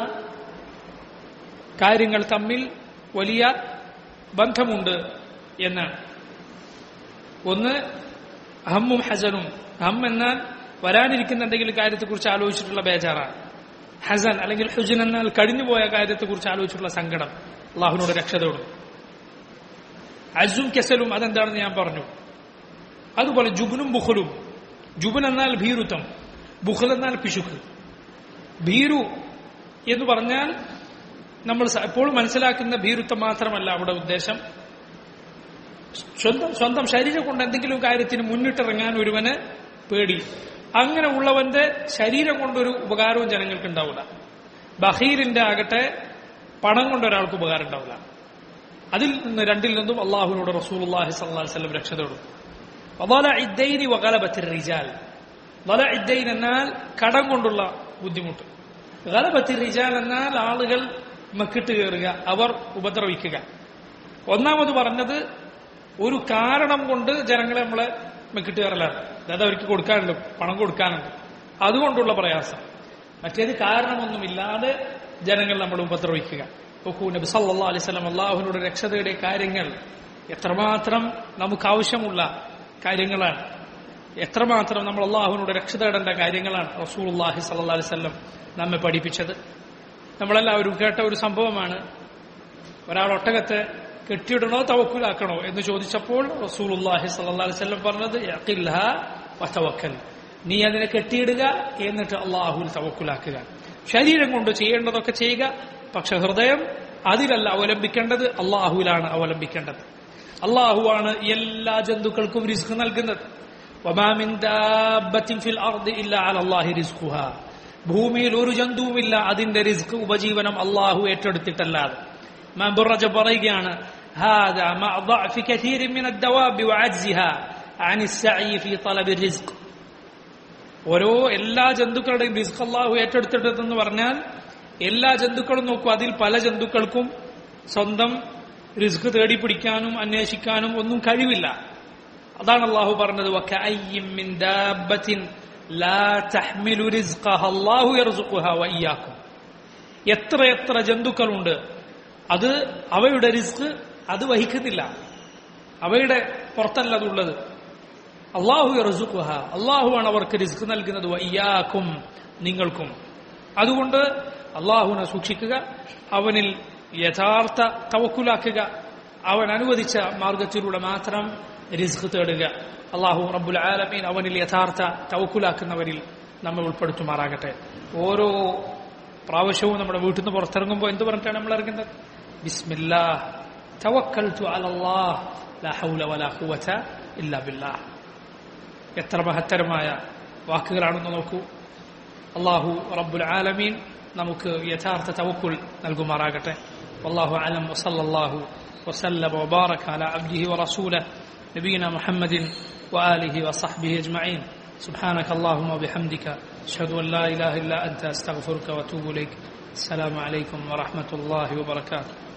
കാര്യങ്ങൾ തമ്മിൽ വലിയ ബന്ധമുണ്ട് എന്നാണ്. ഒന്ന് ഹമ്മും ഹസനും. ഹം എന്നാൽ വരാനിരിക്കുന്ന എന്തെങ്കിലും കാര്യത്തെക്കുറിച്ച് ആലോചിച്ചിട്ടുള്ള ബേജാറാണ്. ഹസൻ അല്ലെങ്കിൽ ഹുസ്ൻ എന്നാൽ കഴിഞ്ഞുപോയ കാര്യത്തെക്കുറിച്ച് ആലോചിച്ചിട്ടുള്ള സങ്കടം. അള്ളാഹുവിനോട് രക്ഷ തേടും. അസും കെസലും അതെന്താണെന്ന് ഞാൻ പറഞ്ഞു. അതുപോലെ ജുബുനും ബുഖലും. ജുബുൻ എന്നാൽ ഭീരുത്വം, ബുഖൽ എന്നാൽ പിശുക്ക്. ഭീരു എന്ന് പറഞ്ഞാൽ നമ്മൾ ഇപ്പോൾ മനസ്സിലാക്കുന്ന ഭീരുത്വം മാത്രമല്ല അവിടെ ഉദ്ദേശം. സ്വന്തം സ്വന്തം ശരീരം കൊണ്ട് എന്തെങ്കിലും കാര്യത്തിന് മുന്നിട്ടിറങ്ങാൻ ഒരുവന് പേടി. അങ്ങനെ ഉള്ളവന്റെ ശരീരം കൊണ്ടൊരു ഉപകാരവും ജനങ്ങൾക്ക് ഉണ്ടാവില്ല. ബഖീലിന്റെ ആകട്ടെ പണം കൊണ്ട് ഒരാൾക്ക് ഉപകാരം ഉണ്ടാവില്ല. അതിൽ നിന്ന് രണ്ടിൽ നിന്നും അള്ളാഹുവിനോട് റസൂലുള്ളാഹി സ്വല്ലല്ലാഹു അലൈഹി വസല്ലം രക്ഷ തേടും. വളഅഇദ്ദൈനി വഗലബത്തിർ റിജാൽ. വളഅഇദ്ദൈൻ എന്നാൽ കടം കൊണ്ടുള്ള ബുദ്ധിമുട്ട്. ഗലബത്തിർ റിജാൽ എന്നാൽ ആളുകൾ മക്കിട്ട് കയറുക, അവർ ഉപദ്രവിക്കുക. ഒന്നാമത് പറഞ്ഞത് ഒരു കാരണം കൊണ്ട് ജനങ്ങളെ നമ്മളെ മെക്കിട്ട് കയറലാണ്. അതായത് അവർക്ക് കൊടുക്കാനുണ്ട്, പണം കൊടുക്കാനുണ്ട്. അതുകൊണ്ടുള്ള പ്രയാസം. മറ്റേത് കാരണമൊന്നുമില്ലാതെ ജനങ്ങൾ നമ്മൾ ഉപദ്രവിക്കുക. നോക്കൂ, നബി സല്ലല്ലാഹു അലൈഹി വസല്ലം അല്ലാഹുവിനോട് രക്ഷ തേടിയ കാര്യങ്ങൾ എത്രമാത്രം നമുക്ക് ആവശ്യമുള്ള കാര്യങ്ങളാണ്, എത്രമാത്രം നമ്മൾ അല്ലാഹുവിനോട് രക്ഷ തേടേണ്ട കാര്യങ്ങളാണ് റസൂലുള്ളാഹി സ്വല്ലല്ലാഹു അലൈഹി വസല്ലം നമ്മെ പഠിപ്പിച്ചത്. നമ്മളെല്ലാവരും കേട്ട ഒരു സംഭവമാണ്. ഒരാൾ ഒട്ടകത്തെ കെട്ടിയിടണോ തവക്കുലാക്കണോ എന്ന് ചോദിച്ചപ്പോൾ റസൂലുള്ളാഹി സ്വല്ലല്ലാഹു അലൈഹി വസല്ലം പറഞ്ഞത് യഖിൽഹാ വതവക്കൽ, നീ അതിനെ കെട്ടിയിടുക എന്നിട്ട് അല്ലാഹുവിൽ തവക്കുലാക്കുക. ശരീരം കൊണ്ട് ചെയ്യേണ്ടതൊക്കെ ചെയ്യുക, പക്ഷെ ഹൃദയം അതിലല്ല അവലംബിക്കേണ്ടത്, അല്ലാഹുവിലാണ് അവലംബിക്കേണ്ടത്. അല്ലാഹുവാണ് എല്ലാ ജന്തുക്കൾക്കും റിസ്ക് നൽകുന്നത്. വമാ മിൻ ദാബത്തിൻ ഫിൽ അർദി ഇല്ലാ അലല്ലാഹി റിസ്ഖുഹാ, ഭൂമിയിൽ ഒരു ജന്തുവുമില്ല അതിന്റെ റിസ്ക് ഉപജീവനം അല്ലാഹു ഏറ്റെടുത്തിട്ടല്ലാതെ. ഇമാം റജബ് പറയുകയാണ്, ഹാദാ മഅ ضعف كثير من الدواب وعجزها عن السعي في طلب الرزق. ഓരോ എല്ലാ ജന്തുക്കളുടെയും റിസ്ക് അല്ലാഹു ഏറ്റെടുത്തിട്ടെന്ന് പറഞ്ഞാൽ എല്ലാ ജന്തുക്കളും നോക്കൂ, അതിൽ പല ജന്തുക്കൾക്കും സ്വന്തം റിസ്ക് തേടിപ്പിടിക്കാനും അന്വേഷിക്കാനും ഒന്നും കഴിവില്ല. അതാണ് അല്ലാഹു പറഞ്ഞത്, വകഅയ്യിൻ മിൻ ദാബത്തിൻ ലാ തഹ്മിലു റിസ്ഖഹ അല്ലാഹു യർസുഖുഹാ വഇയ്യാകും. എത്ര എത്ര ജന്തുക്കളുണ്ട്, അത് അവയുടെ റിസ്ക് അത് വഹിക്കുന്നില്ല, അവയുടെ പുറത്തല്ല അതുള്ളത്. അല്ലാഹു യർസുഖുഹ, അല്ലാഹുവാണ് അവർക്ക് റിസ്ക് നൽകുന്നത്, വഇയ്യാകും, നിങ്ങൾക്കും. അതുകൊണ്ട് അല്ലാഹുവിനെ സൂക്ഷിക്കുക, അവനിൽ യഥാർത്ഥ തവക്കുലാക്കുക, അവൻ അനുവദിച്ച മാർഗത്തിലൂടെ മാത്രം റിസ്ക് തേടുക. അല്ലാഹു റബ്ബുൽ ആലമീൻ അവനിൽ യഥാർത്ഥ തവക്കുലാക്കുന്നവരിൽ നമ്മൾ ഉൾപ്പെടുത്തുമാറാകട്ടെ. ഓരോ പ്രാവശ്യവും നമ്മുടെ വീട്ടിൽ നിന്ന് പുറത്തിറങ്ങുമ്പോൾ എന്ത് പറഞ്ഞിട്ടാണ് നമ്മൾ ഇറങ്ങുന്നത്? ബിസ്മില്ലാഹ് തവക്കൽതു അലല്ലാഹ് ലാ ഹൗല വലാ ഖുവത ഇല്ലാ ബില്ലാഹ്. എത്ര മഹത്തരമായ വാക്കുകളാണെന്ന് നോക്കൂ. അല്ലാഹു റബ്ബുൽ ആലമീൻ നമുക്ക് യഥാർത്ഥ തവക്കുൽ നൽകുമാറാകട്ടെ. വല്ലാഹു അലം വസല്ലല്ലാഹു വസല്ലമ വബാറക അലാ അബ്ദിഹി വറസൂലിഹി നബിയിനാ മുഹമ്മദിൻ വആലിഹി വസഹ്ബിഹി അജ്മഈൻ. സുബ്ഹാനക അല്ലാഹുമ്മ വബിഹംദിക അശ്ഹദു അൻ ലാ ഇലാഹ ഇല്ലാ അൻത അസ്തഗ്ഫിറുക വഅതൂബു ഇലൈക്. അസ്സലാമു അലൈക്കും വറഹ്മത്തുള്ളാഹി വബറകാതുഹു.